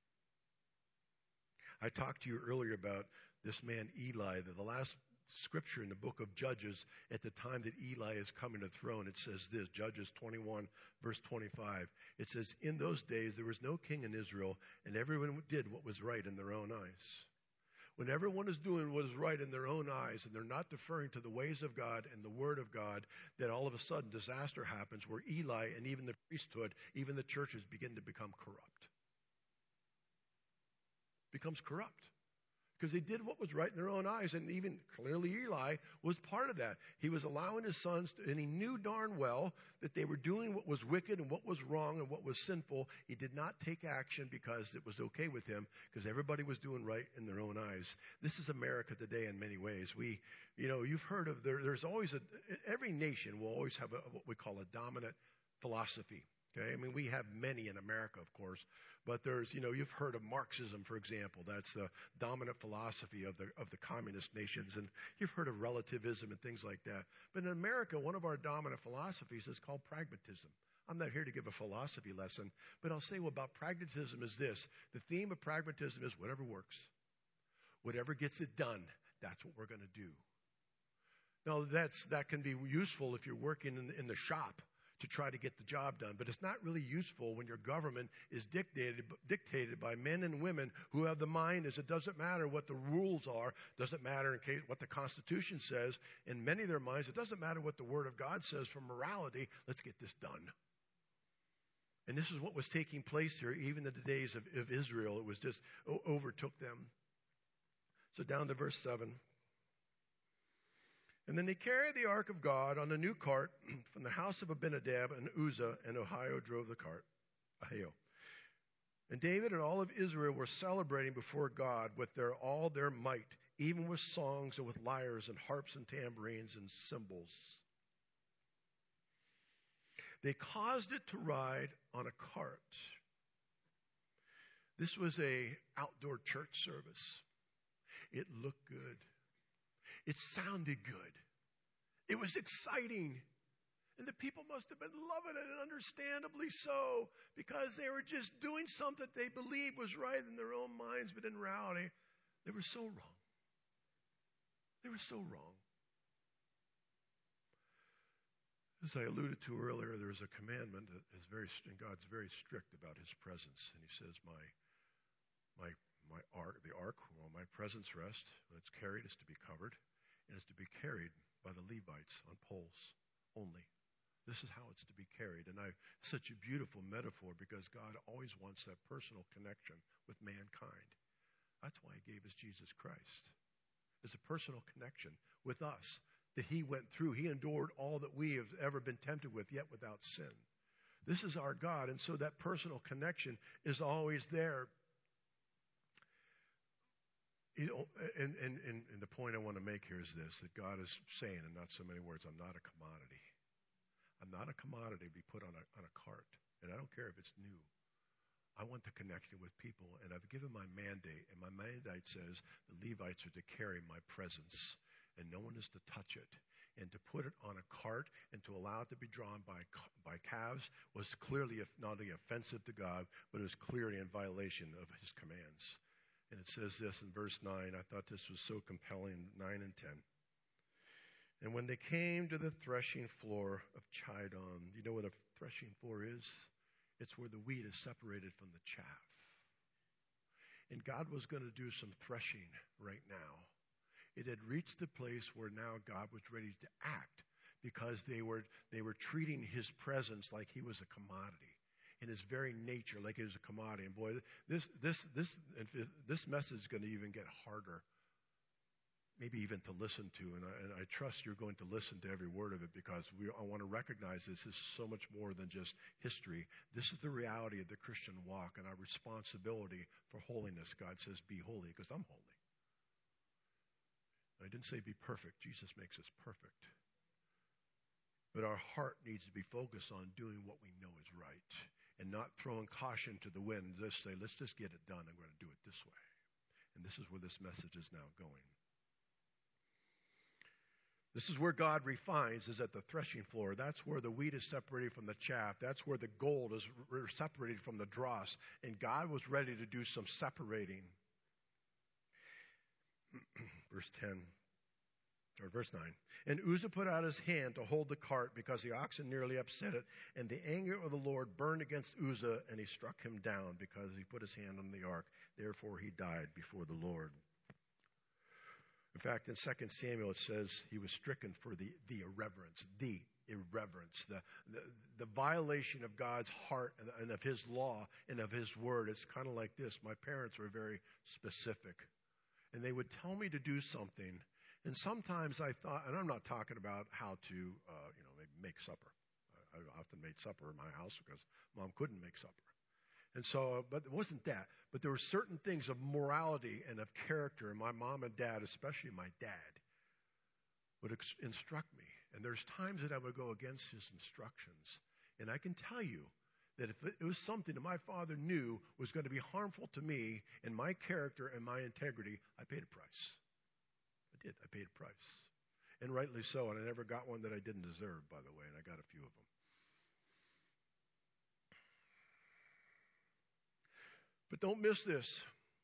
I talked to you earlier about this man Eli, that the last scripture in the book of Judges, at the time that Eli is coming to the throne, it says this, Judges 21, verse 25. It says, in those days there was no king in Israel, and everyone did what was right in their own eyes. When everyone is doing what is right in their own eyes, and they're not deferring to the ways of God and the word of God, that all of a sudden disaster happens where Eli and even the priesthood, even the churches begin to become corrupt. Becomes corrupt. Because they did what was right in their own eyes, and even clearly Eli was part of that. He was allowing his sons to, and he knew darn well that they were doing what was wicked and what was wrong and what was sinful. He did not take action because it was okay with him, because everybody was doing right in their own eyes. This is America today in many ways. You've heard of, there's always every nation will always have what we call a dominant philosophy. Okay, I mean, we have many in America, of course, but there's, you've heard of Marxism, for example. That's the dominant philosophy of the communist nations, and you've heard of relativism and things like that. But in America, one of our dominant philosophies is called pragmatism. I'm not here to give a philosophy lesson, but I'll say about pragmatism is this. The theme of pragmatism is whatever works. Whatever gets it done, that's what we're going to do. Now, that can be useful if you're working in the shop to try to get the job done. But it's not really useful when your government is dictated by men and women who have the mind as it doesn't matter what the rules are, doesn't matter what the Constitution says. In many of their minds, it doesn't matter what the Word of God says for morality. Let's get this done. And this is what was taking place here, even in the days of Israel. It was just overtook them. So down to verse 7. And then they carried the ark of God on a new cart from the house of Abinadab and Uzzah, and Ahio drove the cart. Ahio. And David and all of Israel were celebrating before God with all their might, even with songs and with lyres and harps and tambourines and cymbals. They caused it to ride on a cart. This was an outdoor church service. It looked good. It sounded good. It was exciting. And the people must have been loving it, and understandably so, because they were just doing something they believed was right in their own minds, but in reality, they were so wrong. They were so wrong. As I alluded to earlier, there is a commandment that is God's very strict about his presence. And he says, my ark, the ark, well, my presence rest, when it's carried, is to be covered, and is to be carried by the Levites on poles only. This is how it's to be carried. And such a beautiful metaphor, because God always wants that personal connection with mankind. That's why he gave us Jesus Christ. is a personal connection with us that he went through. He endured all that we have ever been tempted with, yet without sin. This is our God, and so that personal connection is always there. You know, and the point I want to make here is this, that God is saying, in not so many words, I'm not a commodity. I'm not a commodity to be put on a cart, and I don't care if it's new. I want the connection with people, and I've given my mandate, and my mandate says the Levites are to carry my presence, and no one is to touch it. And to put it on a cart and to allow it to be drawn by calves was clearly not only offensive to God, but it was clearly in violation of his commands. And it says this in verse 9. I thought this was so compelling, 9 and 10. And when they came to the threshing floor of Chidon, you know what a threshing floor is? It's where the wheat is separated from the chaff. And God was going to do some threshing right now. It had reached the place where now God was ready to act because they were treating his presence like he was a commodity. In his very nature, like he was a commodity. And boy, this message is going to even get harder, maybe even to listen to. And I trust you're going to listen to every word of it because I want to recognize this is so much more than just history. This is the reality of the Christian walk and our responsibility for holiness. God says, be holy because I'm holy. I didn't say be perfect. Jesus makes us perfect. But our heart needs to be focused on doing what we know is right and not throwing caution to the wind. Just say, let's just get it done. I'm going to do it this way. And this is where this message is now going. This is where God refines, is at the threshing floor. That's where the wheat is separated from the chaff. That's where the gold is separated from the dross. And God was ready to do some separating. Verse 9. And Uzzah put out his hand to hold the cart because the oxen nearly upset it. And the anger of the Lord burned against Uzzah, and he struck him down because he put his hand on the ark. Therefore he died before the Lord. In fact, in 2 Samuel it says he was stricken for the irreverence, the violation of God's heart and of his law and of his word. It's kind of like this. My parents were very specific, and they would tell me to do something. And sometimes I thought, and I'm not talking about how to, make supper. I often made supper in my house because Mom couldn't make supper. And so, but it wasn't that. But there were certain things of morality and of character. And my mom and dad, especially my dad, would instruct me. And there's times that I would go against his instructions. And I can tell you that if it was something that my father knew was going to be harmful to me and my character and my integrity, I paid a price. I did. I paid a price. And rightly so. And I never got one that I didn't deserve, by the way. And I got a few of them. But don't miss this.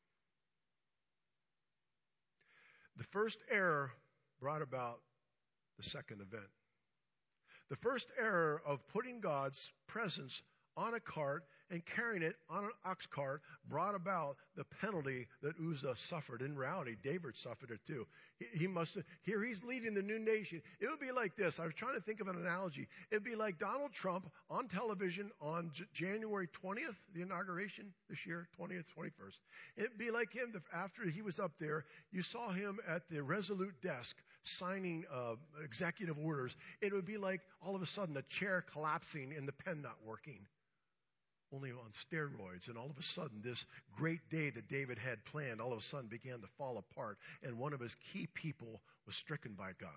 The first error brought about the second event. The first error of putting God's presence on a cart and carrying it on an ox cart brought about the penalty that Uzzah suffered. In reality, David suffered it too. Here he's leading the new nation. It would be like this. I was trying to think of an analogy. It would be like Donald Trump on television on January 20th, the inauguration this year, 20th, 21st. It would be like him after he was up there. You saw him at the Resolute desk signing executive orders. It would be like all of a sudden the chair collapsing and the pen not working. Only on steroids, and all of a sudden this great day that David had planned all of a sudden began to fall apart, and one of his key people was stricken by God.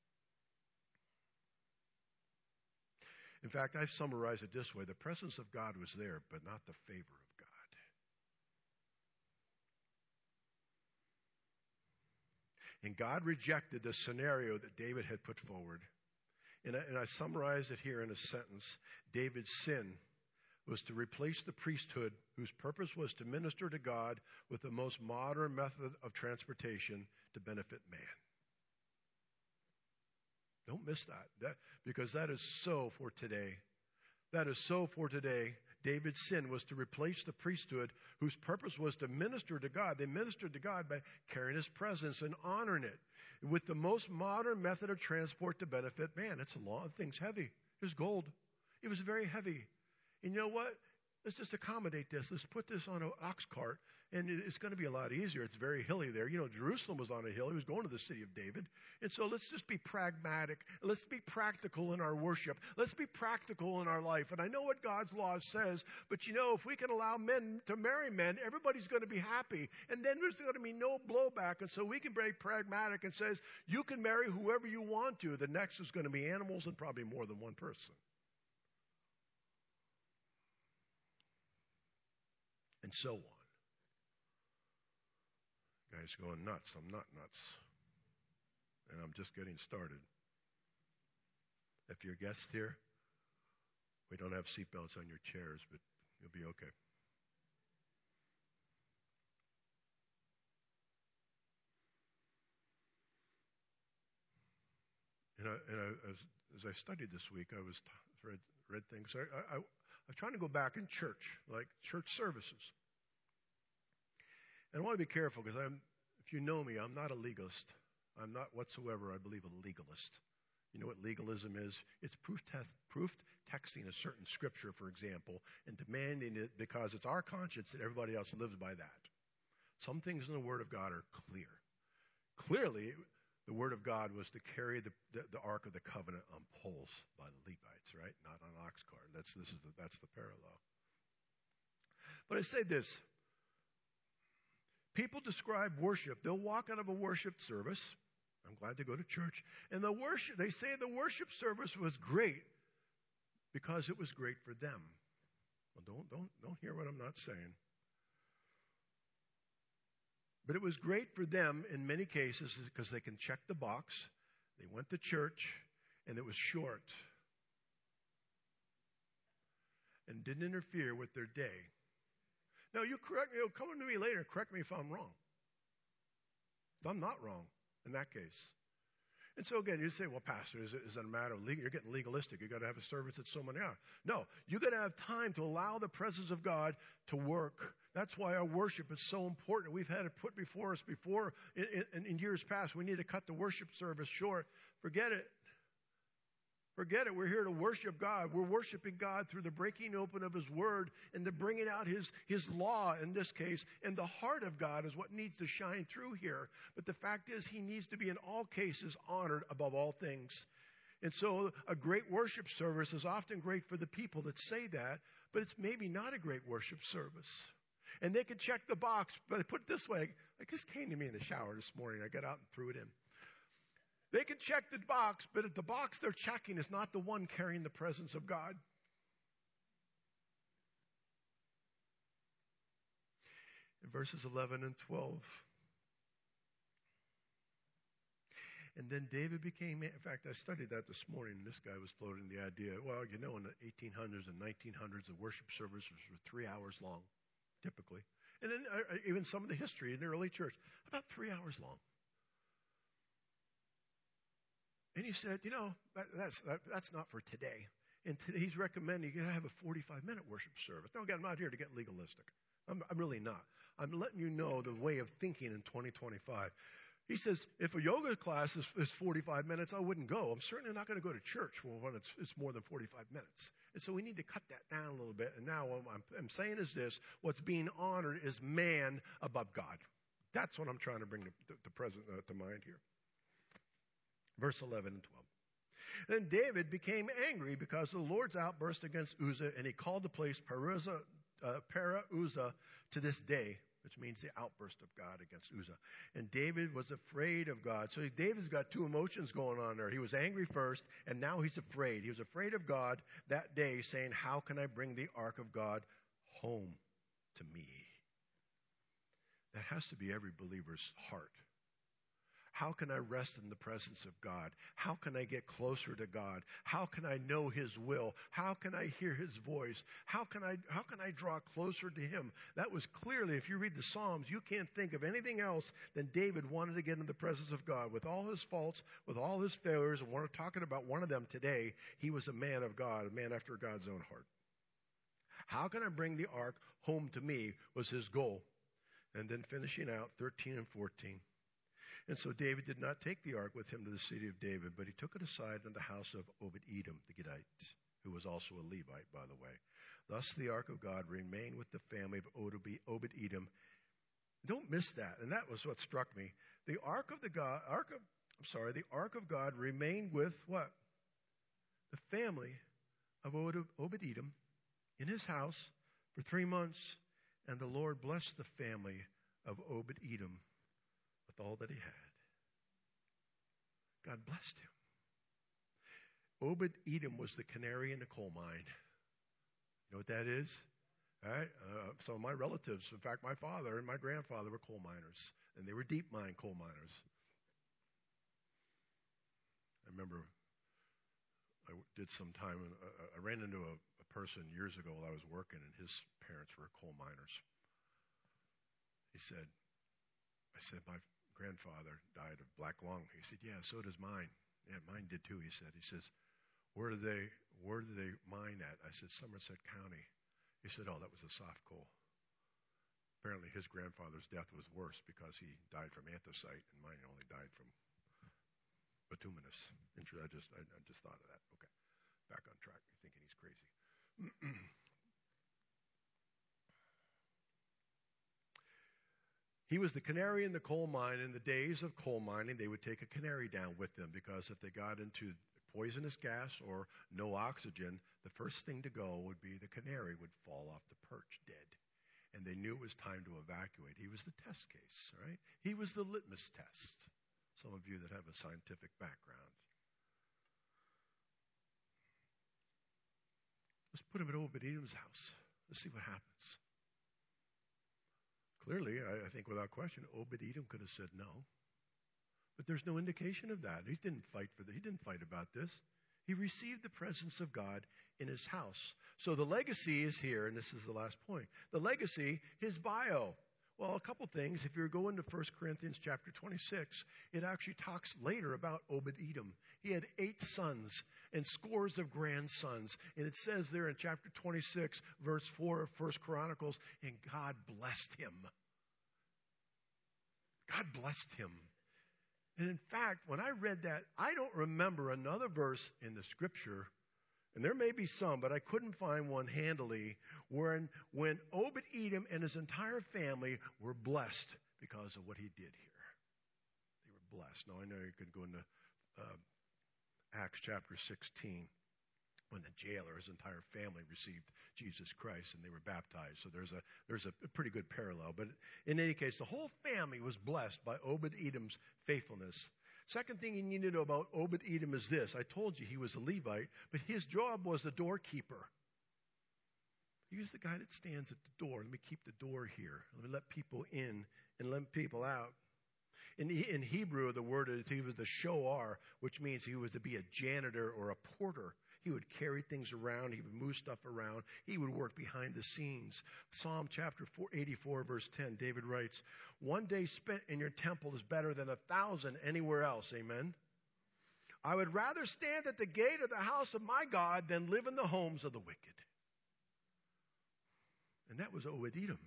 In fact, I've summarized it this way. The presence of God was there, but not the favor of God. And God rejected the scenario that David had put forward. And I summarize it here in a sentence. David's sin was to replace the priesthood, whose purpose was to minister to God with the most modern method of transportation to benefit man. Don't miss that, because that is so for today. That is so for today. David's sin was to replace the priesthood, whose purpose was to minister to God. They ministered to God by carrying his presence and honoring it with the most modern method of transport to benefit man. It's a long thing's heavy. It was gold. It was very heavy. And you know what? Let's just accommodate this. Let's put this on an ox cart And it's going to be a lot easier. It's very hilly there. You know, Jerusalem was on a hill. He was going to the city of David. And so let's just be pragmatic. Let's be practical in our worship. Let's be practical in our life. And I know what God's law says, but you know, if we can allow men to marry men, everybody's going to be happy. And then there's going to be no blowback. And so we can be pragmatic and says, you can marry whoever you want to. The next is going to be animals and probably more than one person. And so on. Guys going nuts. I'm not nuts. And I'm just getting started. If you're guests here, we don't have seatbelts on your chairs, but you'll be okay. As I studied this week, I was read things. I was trying to go back in church, like church services. And I want to be careful because if you know me, I'm not a legalist. I'm not whatsoever, I believe, a legalist. You know what legalism is? It's proof texting a certain scripture, for example, and demanding it because it's our conscience that everybody else lives by that. Some things in the Word of God are clear. Clearly, the Word of God was to carry the Ark of the Covenant on poles by the Levites, right? Not on ox cart. That's the parallel. But I say this. People describe worship. They'll walk out of a worship service. I'm glad to go to church. And they say the worship service was great because it was great for them. Well, don't hear what I'm not saying. But it was great for them in many cases because they can check the box. They went to church and it was short and didn't interfere with their day. Now, come to me later and correct me if I'm wrong. I'm not wrong in that case. And so again, you say, well, Pastor, is it a matter of legal? You're getting legalistic. You've got to have a service that's so many hours. No, you've got to have time to allow the presence of God to work. That's why our worship is so important. We've had it put before us before in years past. We need to cut the worship service short. Forget it. Forget it. We're here to worship God. We're worshiping God through the breaking open of His Word and to bringing out His law in this case. And the heart of God is what needs to shine through here. But the fact is, He needs to be in all cases honored above all things. And so a great worship service is often great for the people that say that, but it's maybe not a great worship service. And they can check the box, but I put it this way. This came to me in the shower this morning. I got out and threw it in. They can check the box, but the box they're checking is not the one carrying the presence of God. In verses 11 and 12. And then David became, in fact, I studied that this morning, and this guy was floating the idea, well, you know, in the 1800s and 1900s, the worship services were 3 hours long, typically. And then even some of the history in the early church, about 3 hours long. And he said, you know, that's not for today. And today he's recommending you got to have a 45-minute worship service. No, again, I'm not here to get legalistic. I'm really not. I'm letting you know the way of thinking in 2025. He says, if a yoga class is 45 minutes, I wouldn't go. I'm certainly not going to go to church when it's more than 45 minutes. And so we need to cut that down a little bit. And now what I'm saying is this. What's being honored is man above God. That's what I'm trying to bring to mind here. Verse 11 and 12. Then David became angry because of the Lord's outburst against Uzzah, and he called the place Perah Uzzah to this day, which means the outburst of God against Uzzah. And David was afraid of God. So David's got two emotions going on there. He was angry first, and now he's afraid. He was afraid of God that day, saying, how can I bring the ark of God home to me? That has to be every believer's heart. How can I rest in the presence of God? How can I get closer to God? How can I know His will? How can I hear His voice? How can I draw closer to Him? That was clearly, if you read the Psalms, you can't think of anything else than David wanted to get in the presence of God. With all his faults, with all his failures, and we're talking about one of them today, he was a man of God, a man after God's own heart. How can I bring the ark home to me was his goal. And then finishing out 13 and 14. And so David did not take the ark with him to the city of David, but he took it aside in the house of Obed-Edom, the Gittite, who was also a Levite, by the way. Thus the ark of God remained with the family of Obed-Edom Don't miss that. And that was what struck me. The Ark of God remained with what? The family of Obed-Edom in his house for 3 months, and the Lord blessed the family of Obed-Edom with all that he had. God blessed him. Obed-Edom was the canary in the coal mine. You know what that is? All right? Some of my relatives, in fact, my father and my grandfather were coal miners, and they were deep mine coal miners. I remember I did some time, and I ran into a person years ago while I was working, and his parents were coal miners. I said, my grandfather died of black lung. He said, yeah, so does mine. Yeah, mine did too, he says, where do they mine at? I said, Somerset County. He said, oh, that was a soft coal. Apparently his grandfather's death was worse because he died from anthracite, and mine only died from bituminous. I just thought of that. Okay, back on track. You're thinking he's crazy. He was the canary in the coal mine. In the days of coal mining, they would take a canary down with them because if they got into poisonous gas or no oxygen, the first thing to go would be the canary would fall off the perch dead. And they knew it was time to evacuate. He was the test case, right? He was the litmus test. Some of you that have a scientific background. Let's put him at Obed-Edom's house. Let's see what happens. Clearly, I think without question, Obed-Edom could have said no. But there's no indication of that. He didn't fight He didn't fight about this. He received the presence of God in his house. So the legacy is here, and this is the last point. The legacy, his bio. Well, a couple things. If you're going to 1 Corinthians chapter 26, it actually talks later about Obed-Edom. He had 8 sons and scores of grandsons. And it says there in chapter 26, verse 4 of 1 Chronicles, and God blessed him. God blessed him. And in fact, when I read that, I don't remember another verse in the scripture, and there may be some, but I couldn't find one handily, when Obed-Edom and his entire family were blessed because of what he did here. They were blessed. Now, I know you could go into Acts chapter 16, when the jailer, his entire family, received Jesus Christ and they were baptized. So there's a pretty good parallel. But in any case, the whole family was blessed by Obed-Edom's faithfulness. Second thing you need to know about Obed-Edom is this. I told you he was a Levite, but his job was the doorkeeper. He was the guy that stands at the door. Let me keep the door here. Let me let people in and let people out. In Hebrew, the word is he was the shoar, which means he was to be a janitor or a porter. He would carry things around. He would move stuff around. He would work behind the scenes. Psalm chapter 84, verse 10, David writes, 1 day spent in your temple is better than 1,000 anywhere else. Amen. I would rather stand at the gate of the house of my God than live in the homes of the wicked. And that was Obed-Edom.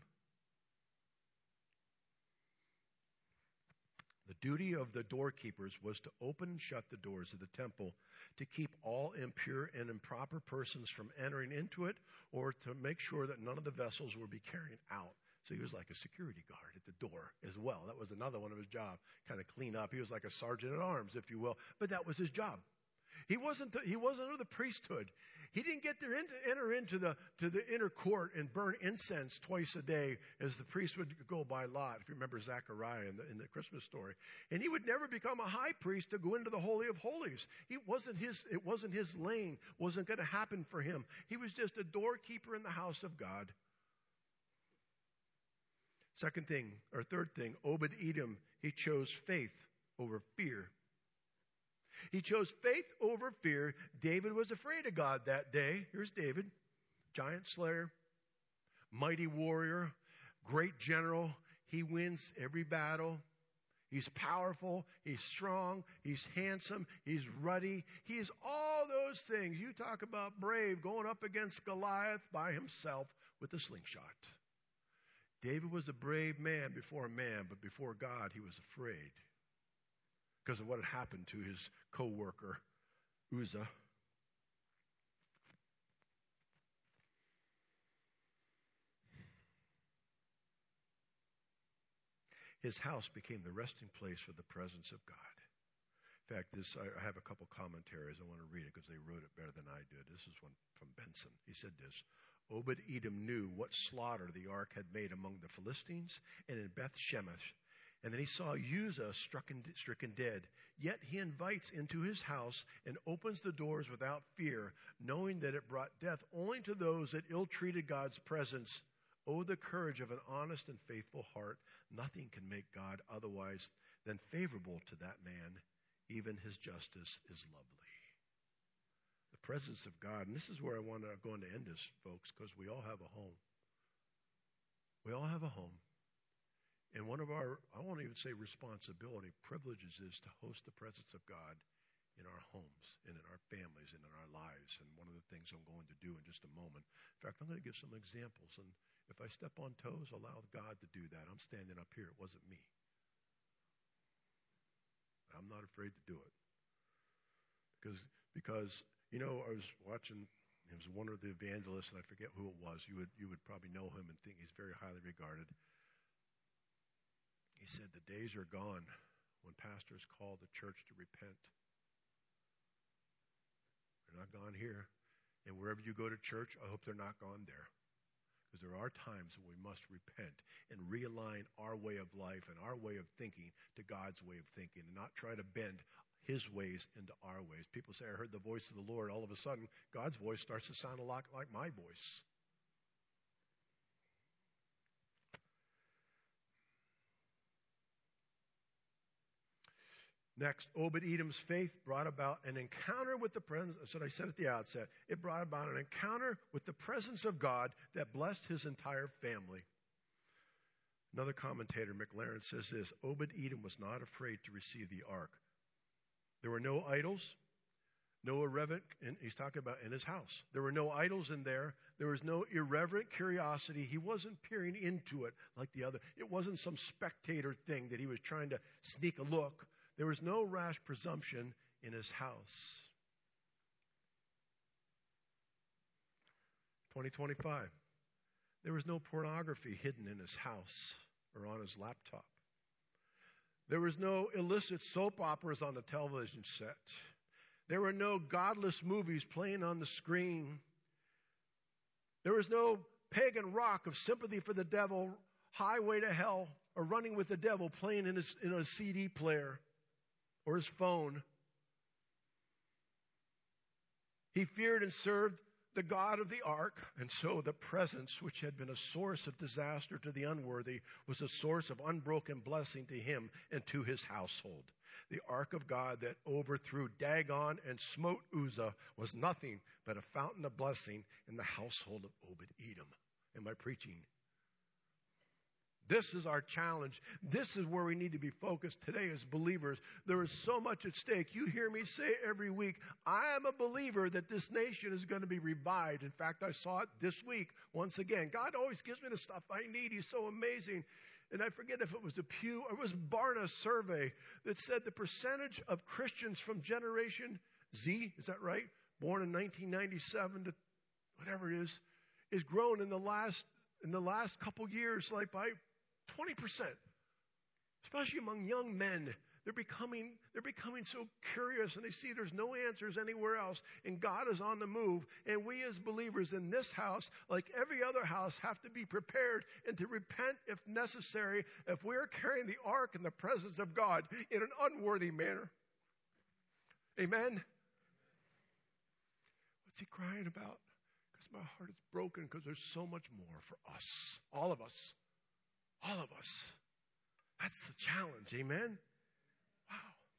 The duty of the doorkeepers was to open and shut the doors of the temple to keep all impure and improper persons from entering into it, or to make sure that none of the vessels would be carried out. So he was like a security guard at the door as well. That was another one of his job, kind of clean up. He was like a sergeant at arms, if you will. But that was his job. He wasn't under the priesthood. He didn't get there enter into the inner court and burn incense twice a day as the priest would go by lot. If you remember Zechariah in the Christmas story, and he would never become a high priest to go into the Holy of Holies. It wasn't his lane. Wasn't going to happen for him. He was just a doorkeeper in the house of God. Third thing, Obed-Edom, he chose faith over fear. He chose faith over fear. David was afraid of God that day. Here's David, giant slayer, mighty warrior, great general. He wins every battle. He's powerful. He's strong. He's handsome. He's ruddy. He is all those things. You talk about brave, going up against Goliath by himself with a slingshot. David was a brave man before man, but before God, he was afraid because of what had happened to his co-worker, Uzzah. His house became the resting place for the presence of God. In fact, I have a couple commentaries. I want to read it because they wrote it better than I did. This is one from Benson. He said this: Obed-Edom knew what slaughter the ark had made among the Philistines and in Beth-Shemesh. And then he saw Uzzah stricken dead. Yet he invites into his house and opens the doors without fear, knowing that it brought death only to those that ill-treated God's presence. Oh, the courage of an honest and faithful heart. Nothing can make God otherwise than favorable to that man. Even his justice is lovely. The presence of God. And this is where I want to go on to end this, folks, because we all have a home. We all have a home. And one of our, I won't even say responsibility, privileges is to host the presence of God in our homes and in our families and in our lives. And one of the things I'm going to do in just a moment. In fact, I'm going to give some examples. And if I step on toes, allow God to do that. I'm standing up here. It wasn't me. I'm not afraid to do it. Because you know, I was watching, it was one of the evangelists, and I forget who it was. You would probably know him and think he's very highly regarded. He said, the days are gone when pastors call the church to repent. They're not gone here. And wherever you go to church, I hope they're not gone there. Because there are times when we must repent and realign our way of life and our way of thinking to God's way of thinking and not try to bend His ways into our ways. People say, I heard the voice of the Lord. All of a sudden, God's voice starts to sound a lot like my voice. Next, Obed-Edom's faith brought about an encounter with the presence. That's what I said at the outset. It brought about an encounter with the presence of God that blessed his entire family. Another commentator, McLaren, says this: Obed-Edom was not afraid to receive the ark. There were no idols, no irreverent, and he's talking about in his house. There were no idols in there. There was no irreverent curiosity. He wasn't peering into it like the other. It wasn't some spectator thing that he was trying to sneak a look. There was no rash presumption in his house. 2025. There was no pornography hidden in his house or on his laptop. There was no illicit soap operas on the television set. There were no godless movies playing on the screen. There was no pagan rock of Sympathy for the Devil, Highway to Hell, or Running with the Devil playing in a CD player or his phone. He feared and served the God of the ark, and so the presence, which had been a source of disaster to the unworthy, was a source of unbroken blessing to him and to his household. The ark of God that overthrew Dagon and smote Uzzah was nothing but a fountain of blessing in the household of Obed-Edom. Am I preaching? This is our challenge. This is where we need to be focused today as believers. There is so much at stake. You hear me say every week, I am a believer that this nation is going to be revived. In fact, I saw it this week once again. God always gives me the stuff I need. He's so amazing. And I forget if it was a Pew or it was Barna survey that said the percentage of Christians from Generation Z, is that right? Born in 1997 to whatever it is grown in the last couple years like by 20%, especially among young men. They're becoming so curious, and they see there's no answers anywhere else, and God is on the move. And we as believers in this house, like every other house, have to be prepared and to repent if necessary if we're carrying the ark in the presence of God in an unworthy manner. Amen? What's he crying about? Because my heart is broken because there's so much more for us, all of us. All of us. That's the challenge. Amen? Wow.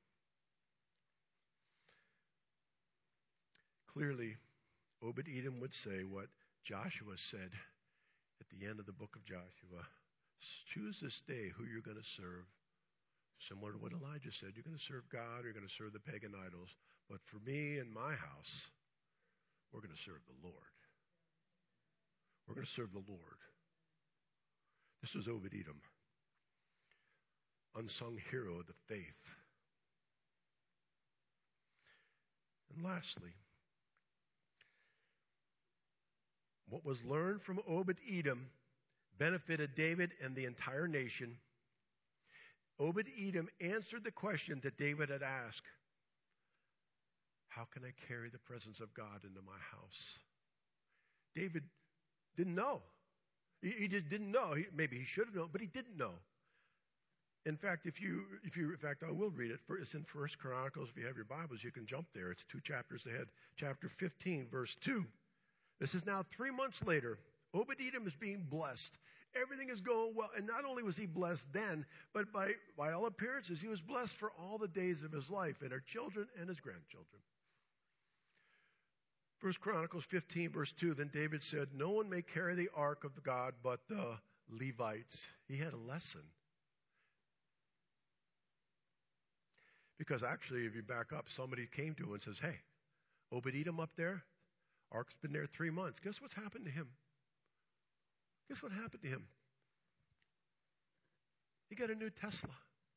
Clearly, Obed-Edom would say what Joshua said at the end of the book of Joshua. Choose this day who you're going to serve. Similar to what Elijah said. You're going to serve God or you're going to serve the pagan idols. But for me and my house, we're going to serve the Lord. We're going to serve the Lord. This was Obed-Edom, unsung hero of the faith. And lastly, what was learned from Obed-Edom benefited David and the entire nation. Obed-Edom answered the question that David had asked. How can I carry the presence of God into my house? David didn't know. He just didn't know. Maybe he should have known, but he didn't know. In fact, I will read it. It's in 1 Chronicles. If you have your Bibles, you can jump there. It's 2 chapters ahead. Chapter 15, verse 2. This is now 3 months later. Obed-Edom is being blessed. Everything is going well. And not only was he blessed then, but by all appearances, he was blessed for all the days of his life, and her children and his grandchildren. 1 Chronicles 15, verse 2, then David said, no one may carry the ark of God but the Levites. He had a lesson. Because actually, if you back up, somebody came to him and says, hey, Obed-Edom up there, ark's been there 3 months. Guess what's happened to him? Guess what happened to him? He got a new Tesla.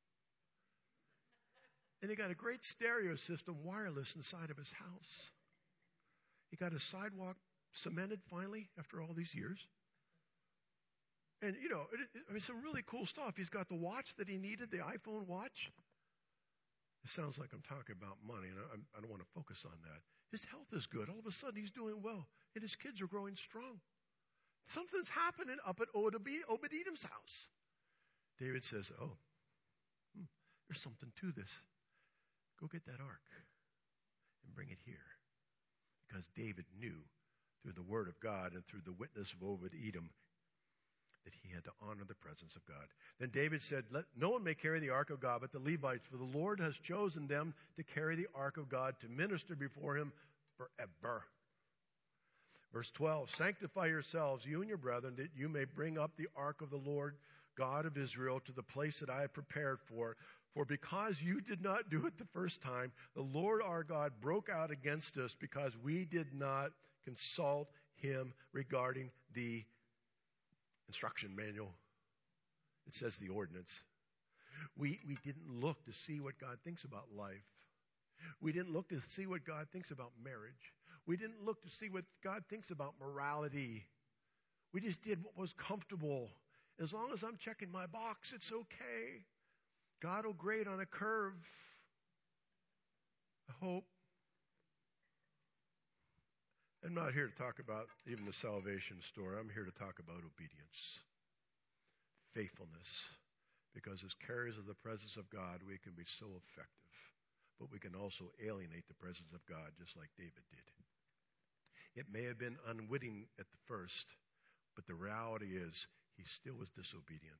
And he got a great stereo system, wireless, inside of his house. He got his sidewalk cemented finally after all these years. And, some really cool stuff. He's got the watch that he needed, the iPhone watch. It sounds like I'm talking about money, and I don't want to focus on that. His health is good. All of a sudden, he's doing well, and his kids are growing strong. Something's happening up at Obed-Edom's house. David says, there's something to this. Go get that ark and bring it here. Because David knew through the word of God and through the witness of Obed-Edom that he had to honor the presence of God. Then David said, no one may carry the ark of God but the Levites, for the Lord has chosen them to carry the ark of God to minister before him forever. Verse 12, sanctify yourselves, you and your brethren, that you may bring up the ark of the Lord God of Israel to the place that I have prepared for it. For because you did not do it the first time, the Lord our God broke out against us because we did not consult him regarding the instruction manual. It says the ordinance. We didn't look to see what God thinks about life. We didn't look to see what God thinks about marriage. We didn't look to see what God thinks about morality. We just did what was comfortable. As long as I'm checking my box, it's okay. God will grade on a curve. I hope. I'm not here to talk about even the salvation story. I'm here to talk about obedience, faithfulness. Because as carriers of the presence of God, we can be so effective. But we can also alienate the presence of God just like David did. It may have been unwitting at the first, but the reality is he still was disobedient.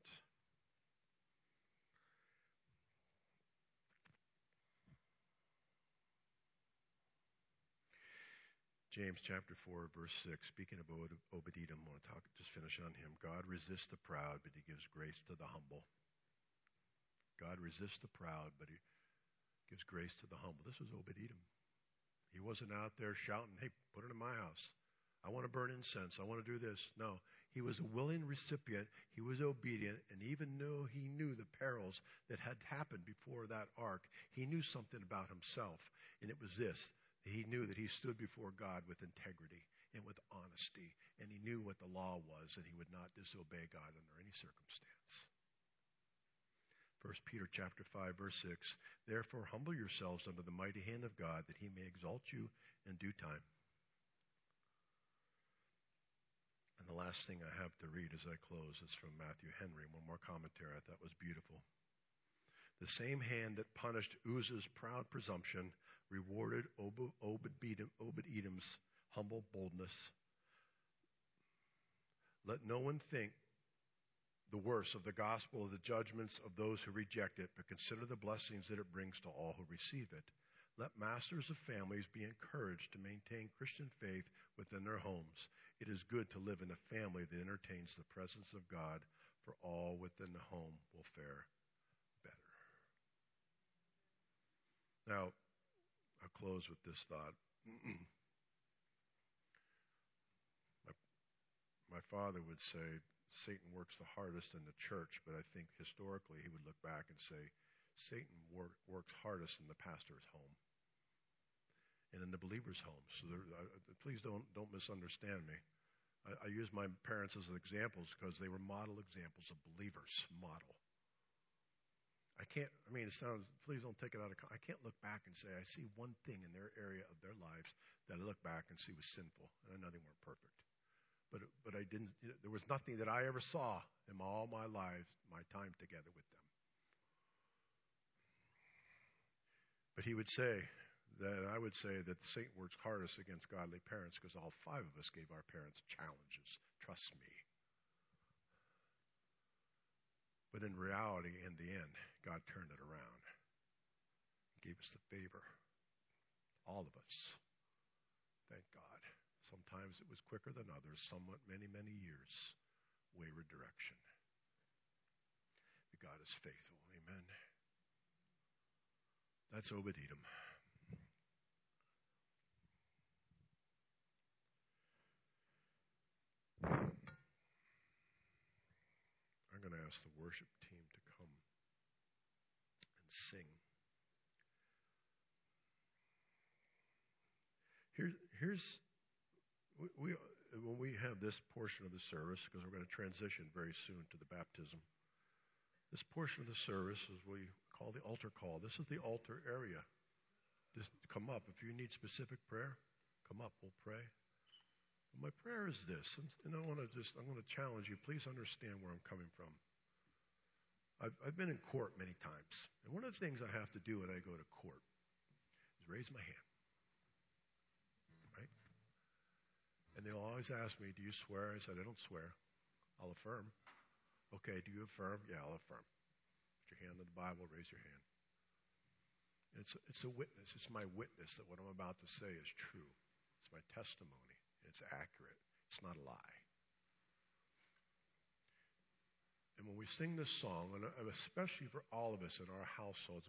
James chapter 4, verse 6, speaking of Obed-Edom, I want to just finish on him. God resists the proud, but he gives grace to the humble. God resists the proud, but he gives grace to the humble. This was Obed-Edom. He wasn't out there shouting, hey, put it in my house. I want to burn incense. I want to do this. No, he was a willing recipient. He was obedient. And even though he knew the perils that had happened before that ark, he knew something about himself. And it was this. He knew that he stood before God with integrity and with honesty. And he knew what the law was, and he would not disobey God under any circumstance. 1 Peter chapter 5, verse 6, therefore humble yourselves under the mighty hand of God, that he may exalt you in due time. And the last thing I have to read as I close is from Matthew Henry, one more commentary I thought was beautiful. The same hand that punished Uzzah's proud presumption rewarded Obed-Edom's humble boldness. Let no one think the worse of the gospel of the judgments of those who reject it, but consider the blessings that it brings to all who receive it. Let masters of families be encouraged to maintain Christian faith within their homes. It is good to live in a family that entertains the presence of God, for all within the home will fare better. Now, I'll close with this thought. My father would say, Satan works the hardest in the church, but I think historically he would look back and say, Satan works hardest in the pastor's home and in the believer's home. So please don't misunderstand me. I use my parents as examples because they were model examples of believers. Model. I can't, please don't take it out of context. I can't look back and say, I see one thing in their area of their lives that I look back and see was sinful. And I know they weren't perfect. But I didn't, there was nothing that I ever saw in all my life, my time together with them. But he would say that I would say that Satan works hardest against godly parents because all 5 of us gave our parents challenges. Trust me. But in reality, in the end, God turned it around. He gave us the favor. All of us. Thank God. Sometimes it was quicker than others, somewhat many, many years. Wayward direction. But God is faithful. Amen. That's Obed-Edom. I'm going to ask the worship team to come and sing. When we have this portion of the service, because we're going to transition very soon to the baptism, this portion of the service is what we call the altar call. This is the altar area. Just come up. If you need specific prayer, come up. We'll pray. My prayer is this, and I'm going to challenge you. Please understand where I'm coming from. I've been in court many times, and one of the things I have to do when I go to court is raise my hand, right? And they'll always ask me, "Do you swear?" I said, "I don't swear. I'll affirm." "Okay, do you affirm?" "Yeah, I'll affirm." Put your hand on the Bible. Raise your hand. It's a witness. It's my witness that what I'm about to say is true. It's my testimony. It's accurate. It's not a lie. And when we sing this song, and especially for all of us in our households,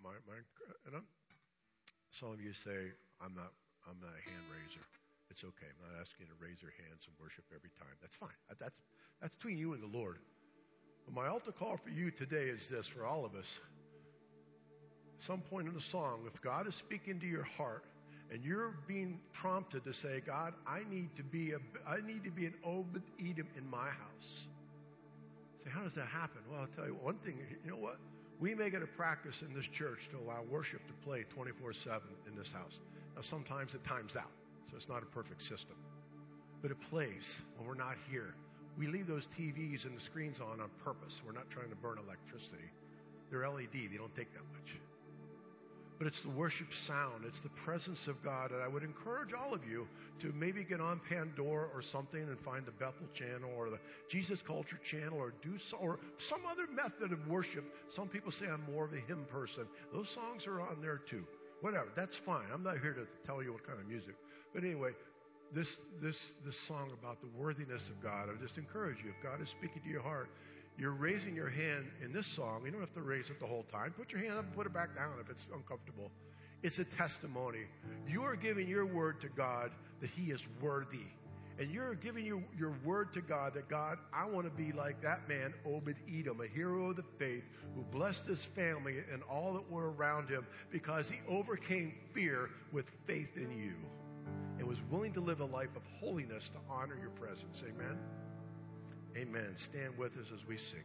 some of you say, I'm not a hand raiser. It's okay. I'm not asking you to raise your hands and worship every time. That's fine. That's between you and the Lord. But my altar call for you today is this, for all of us. Some point in the song, if God is speaking to your heart, and you're being prompted to say, "God, I need to be an Obed-Edom in my house." Say, how does that happen? Well, I'll tell you one thing. You know what? We make it a practice in this church to allow worship to play 24/7 in this house. Now, sometimes it times out, so it's not a perfect system. But it plays when we're not here. We leave those TVs and the screens on purpose. We're not trying to burn electricity. They're LED. They don't take that much. But it's the worship sound. It's the presence of God. And I would encourage all of you to maybe get on Pandora or something and find the Bethel channel or the Jesus Culture channel or some other method of worship. Some people say I'm more of a hymn person. Those songs are on there too. Whatever. That's fine. I'm not here to tell you what kind of music. But anyway, this song about the worthiness of God, I just encourage you. If God is speaking to your heart, you're raising your hand in this song. You don't have to raise it the whole time. Put your hand up and put it back down if it's uncomfortable. It's a testimony. You are giving your word to God that He is worthy. And you're giving your word to God that, God, I want to be like that man, Obed-Edom, a hero of the faith who blessed his family and all that were around him because he overcame fear with faith in you and was willing to live a life of holiness to honor your presence. Amen? Amen. Stand with us as we sing.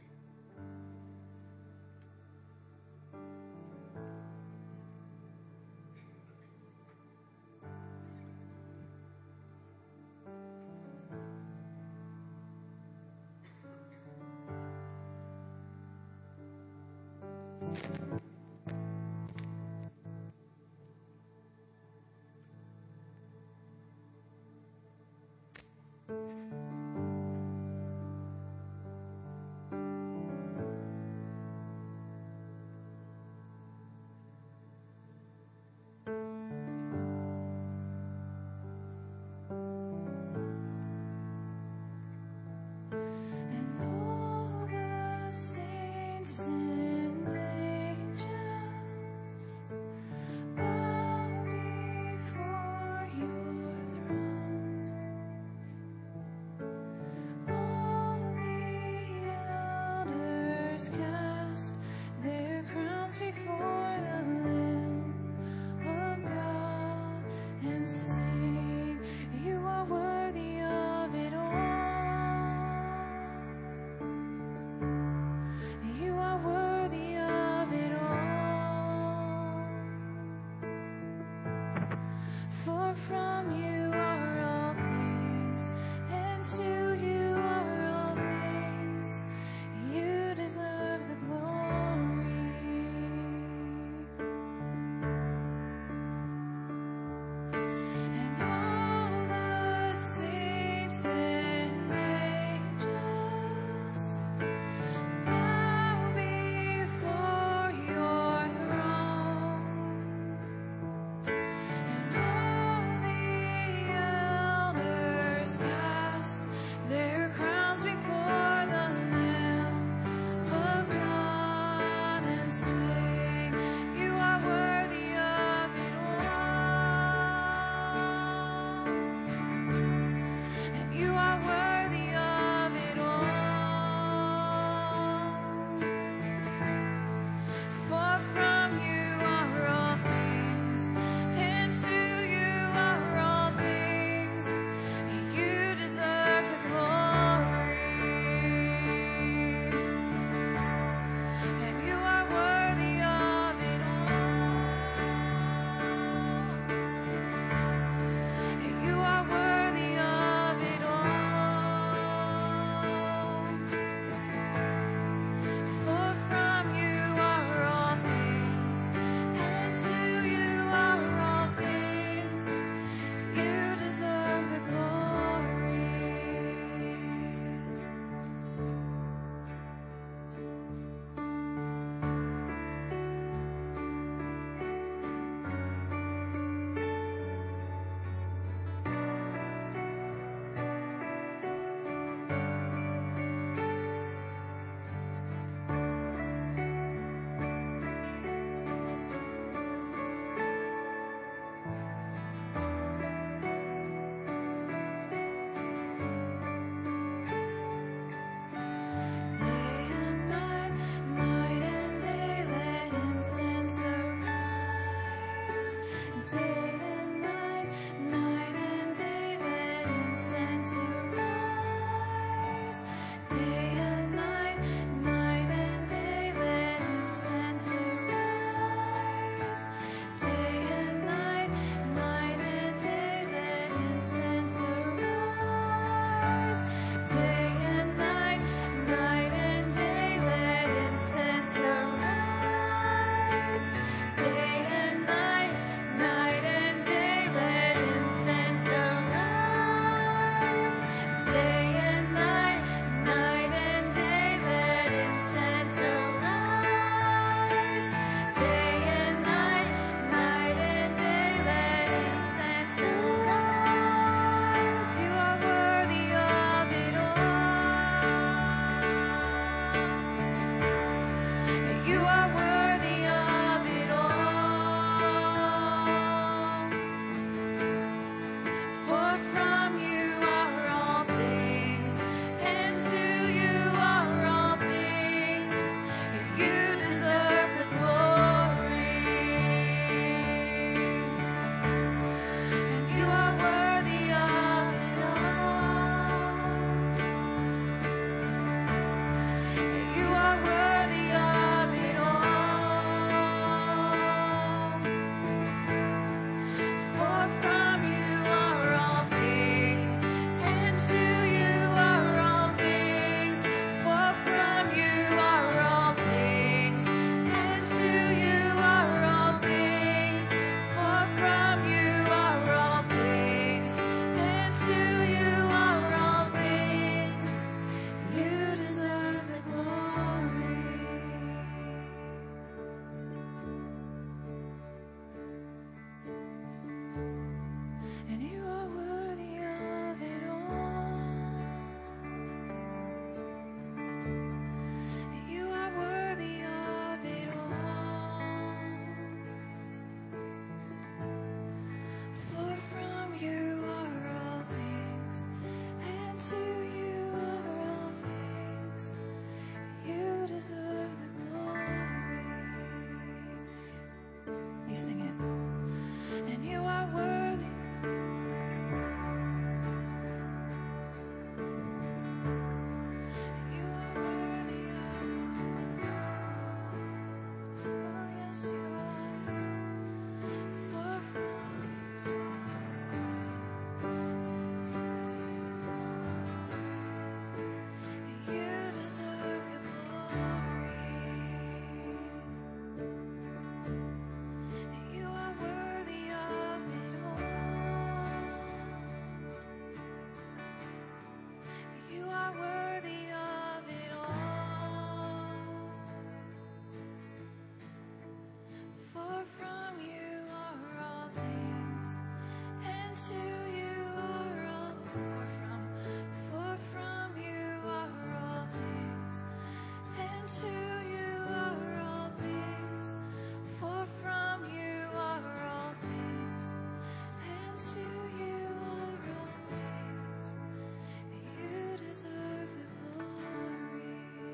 from you are all things, and to you are all for from you are all things, and to you are all things, for from you are all things, and to you are all things. You deserve the glory.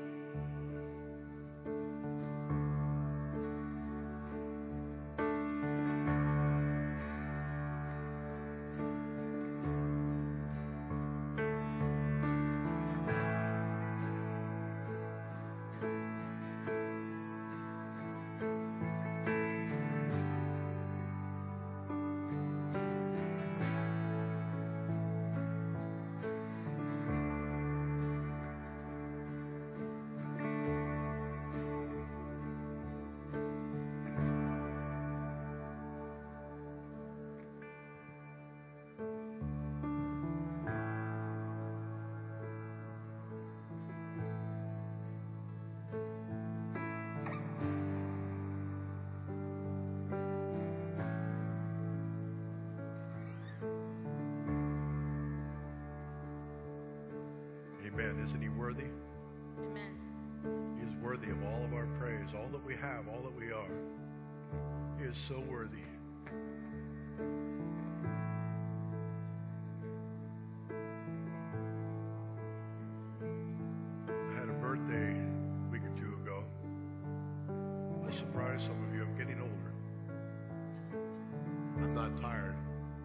Amen. Isn't he worthy? Amen. He is worthy of all of our praise, all that we have, all that we are. He is so worthy. I had a birthday a week or two ago. I'm surprised some of you, I'm getting older. I'm not tired.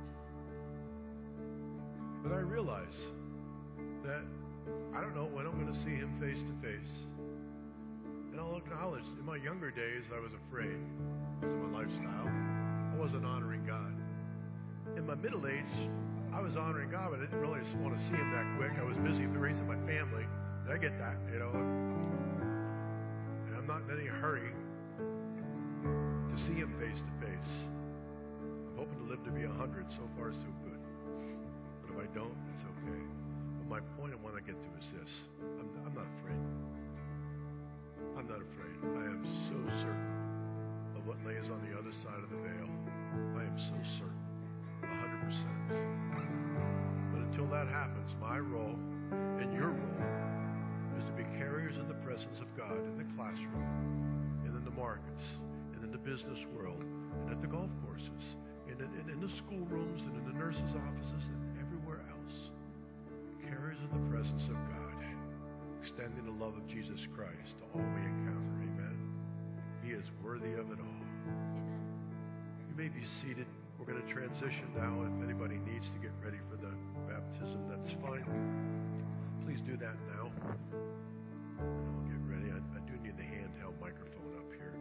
But I realize that I don't know when I'm going to see him face to face. And I'll acknowledge, in my younger days, I was afraid because of my lifestyle. I wasn't honoring God. In my middle age, I was honoring God, but I didn't really want to see him that quick. I was busy raising my family. And I get that, And I'm not in any hurry to see him face to face. I'm hoping to live to be 100. So far, so good. But if I don't, it's okay. My point I want to get to is this. I'm not afraid. I'm not afraid. I am so certain of what lays on the other side of the veil. I am so certain. 100%. But until that happens, my role and your role is to be carriers of the presence of God in the classroom, and in the markets, and in the business world, and at the golf courses, and in the schoolrooms, and in the nurses' offices, and everywhere else. Carriers of the presence of God, extending the love of Jesus Christ to all we encounter. Amen. He is worthy of it all. Amen. You may be seated. We're going to transition now. If anybody needs to get ready for the baptism, that's fine. Please do that now. And I'll get ready. I do need the handheld microphone up here.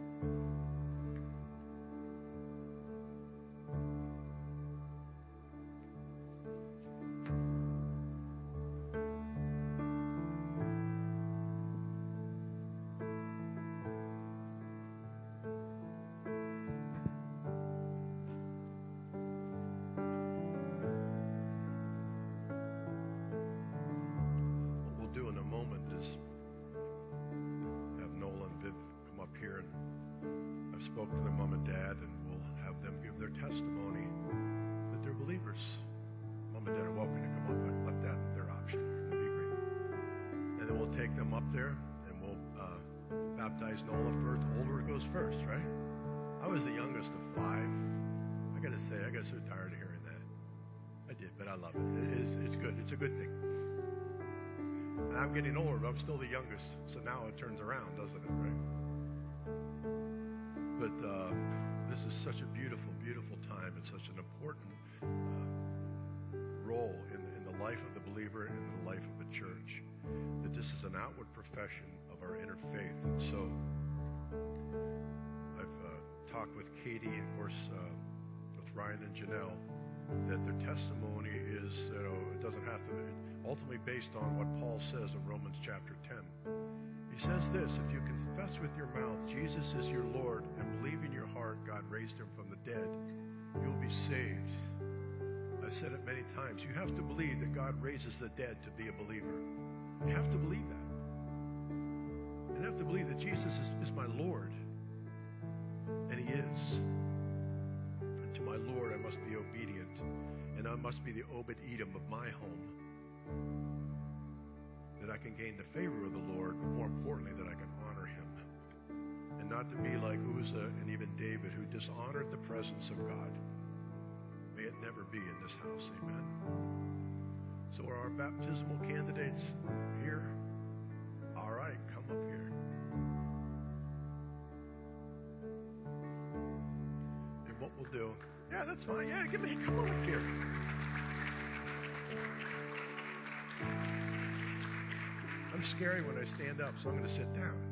Testimony that they're believers. Mom and Dad are welcome to come up. I've left that their option. That'd be great. And then we'll take them up there and we'll baptize Nola first. Older goes first, right? I was the youngest of 5. I got to say, I got so tired of hearing that. I did, but I love it. It's good. It's a good thing. And I'm getting older, but I'm still the youngest. So now it turns around, doesn't it, right? But this is such a beautiful, beautiful time and such an important role in the life of the believer and in the life of the church, that this is an outward profession of our inner faith. And so I've talked with Katie, of course, with Ryan and Janelle, that their testimony is, it doesn't have to, ultimately based on what Paul says in Romans chapter 10. He says this: if you confess with your mouth Jesus is your Lord and believe in your heart God raised him from the dead, you'll be saved. I've said it many times. You have to believe that God raises the dead to be a believer. You have to believe that. You have to believe that Jesus is my Lord. And he is. must be the Obed-Edom of my home. That I can gain the favor of the Lord, but more importantly, that I can honor him. And not to be like Uzzah and even David, who dishonored the presence of God. May it never be in this house. Amen. So are our baptismal candidates here? All right, come up here. And what we'll do, yeah, that's fine. Yeah, come on up here. I'm scary when I stand up, so I'm going to sit down.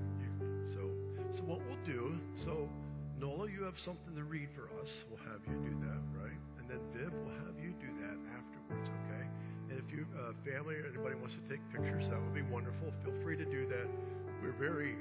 So what we'll do, so Nola, you have something to read for us. We'll have you do that, right? And then Viv, we'll have you do that afterwards, okay? And if you, family or anybody wants to take pictures, that would be wonderful. Feel free to do that. We're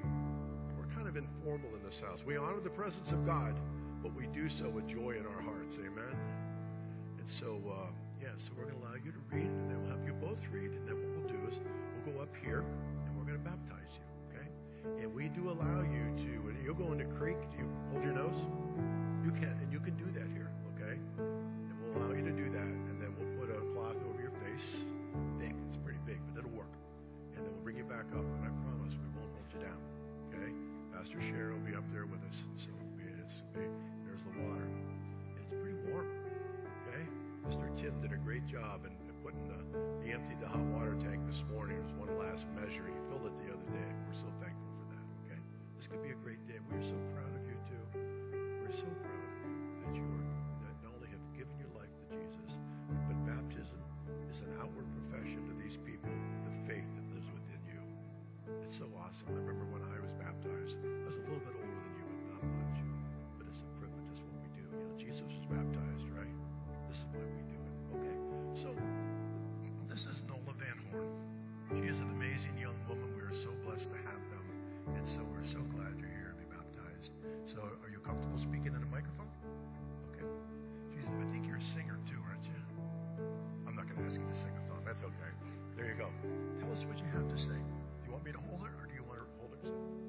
kind of informal in this house. We honor the presence of God, but we do so with joy in our hearts, amen? And so, so we're going to allow you to read, and then we'll have you both read, and then what we'll do is we'll go up here, and we're going to baptize you, okay? And we do allow you to, and you'll go in the creek. Do you hold your nose? You can, and you can do that here, okay? And we'll allow you to do that, and then we'll put a cloth over your face. Thick, it's pretty big, but it'll work. And then we'll bring you back up, and I promise we won't hold you down, okay? Pastor Sherry will be up there with us, so there's the water. And it's pretty warm, okay? Mr. Tim did a great job in putting he emptied the hot water tank this morning. It was one last measure. He filled it the other day. We're so thankful for that, okay? This could be a great day. We're so proud of you, too. We're so proud of you that you not only have given your life to Jesus, but baptism is an outward profession to these people, the faith that lives within you. It's so awesome. I remember when I was baptized, I was a little bit older than you, but not much. But it's a privilege. That's what we do. Jesus was baptized, right? This is why we do it. Okay. So, this is Nola Van Horn. She is an amazing young woman. We are so blessed to have them. And so we're so glad you're here to be baptized. So are you comfortable speaking in a microphone? Okay. I think you're a singer too, aren't you? I'm not going to ask you to sing a song. That's okay. There you go. Tell us what you have to say. Do you want me to hold it, or do you want her to hold it?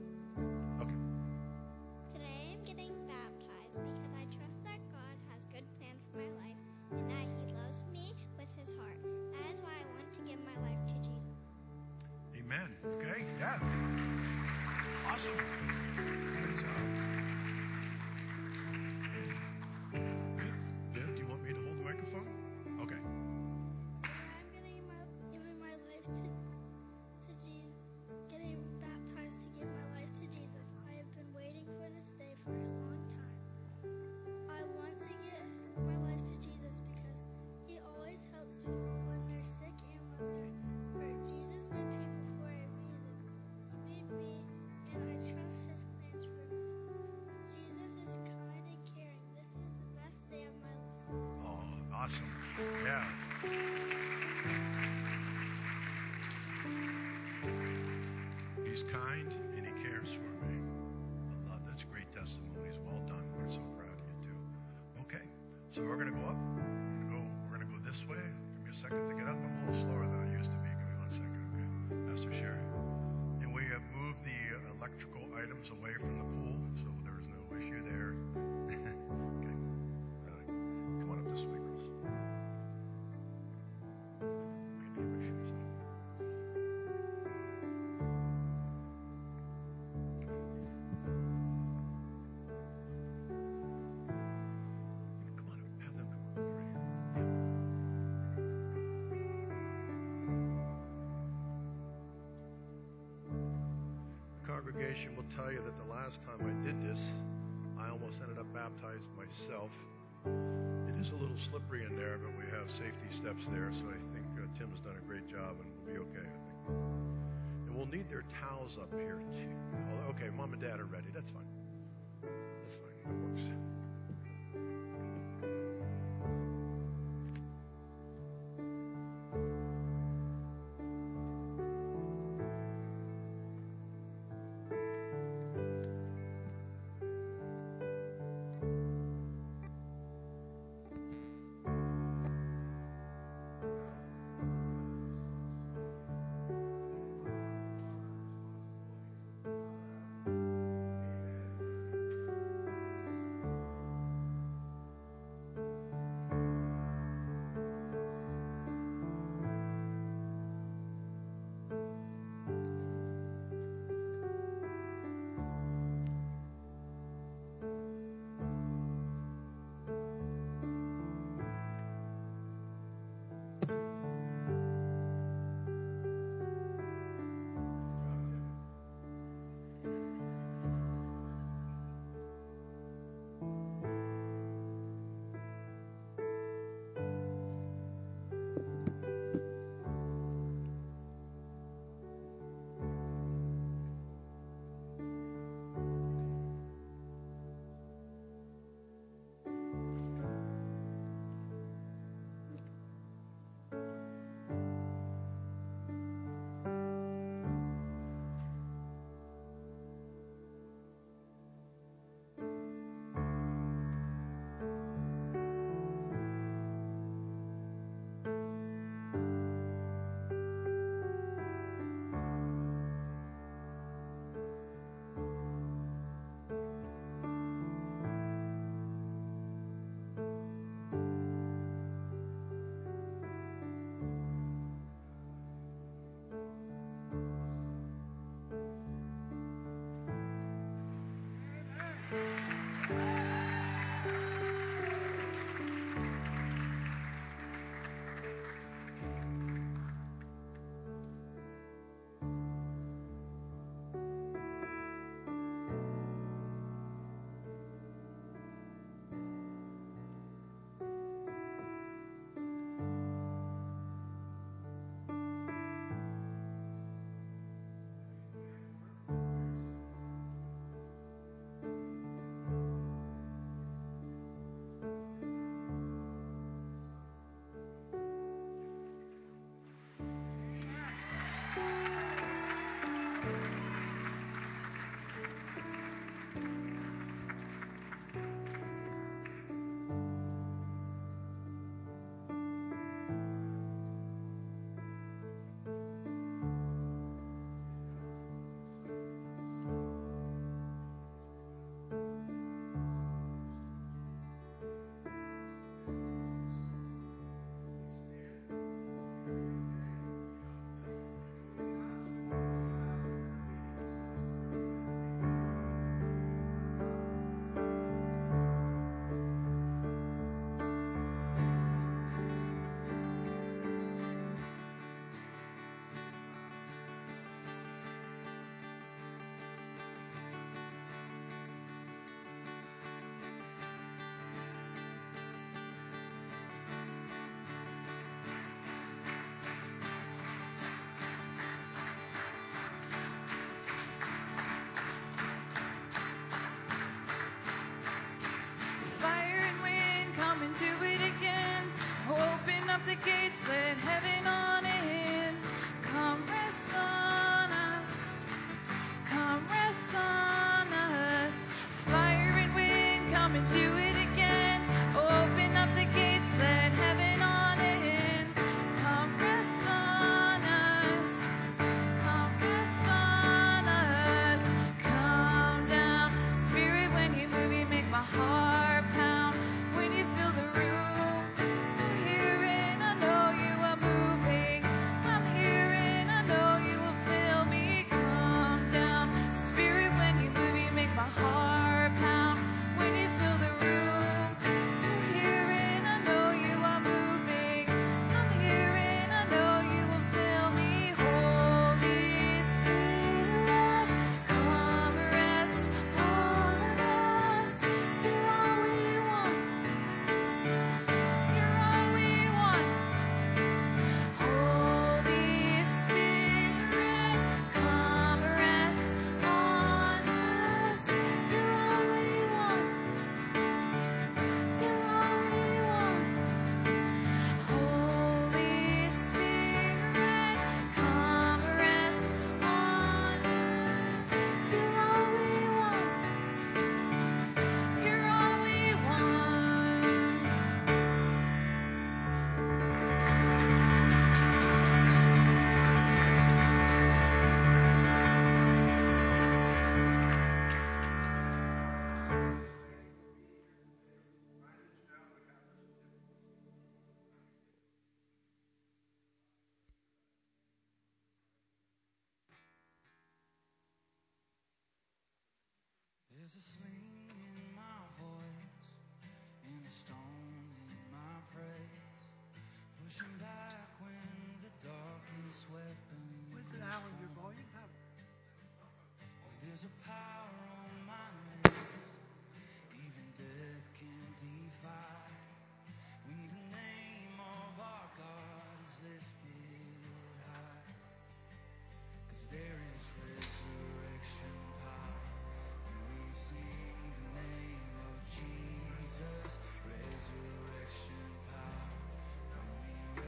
Okay. Today I'm getting baptized because I trust that God has good plans for my life and that he loves me with his heart. That is why I want to give my life to Jesus. Amen. Okay? Yeah. Awesome. Good job. Viv, do you want me to hold the microphone? Okay. I'm giving my life to Jesus, getting baptized to give my life to Jesus. I have been waiting for this day for a long time. I want to give my life to Jesus because he always helps people when they're sick and when they're hurt. Jesus made people for a reason. He made me, and I trust his plans for me. Jesus is kind and caring. This is the best day of my life. Oh, awesome. Yeah. He's kind and he cares for me. I love that's great testimonies. Well done. We're so proud of you too. Okay. So we're gonna go up. We're gonna go this way. Give me a second to get up. I'm a little slower than I used to be. Give me 1 second, okay? Pastor Sherry. And we have moved the electrical items away from the pool, so there's no issue there. Okay. All right. Come on up this way, girls. I have to get my shoes on. Come on up. Have them come over here. The congregation will tell you that the last time I did this, I almost ended up baptized myself. It is a little slippery in there, but we have safety steps there, so I think Tim's done a great job, and we'll be okay, I think. And we'll need their towels up here, too. Oh, okay, Mom and Dad are ready. That's fine. That's fine. That works. There's a sling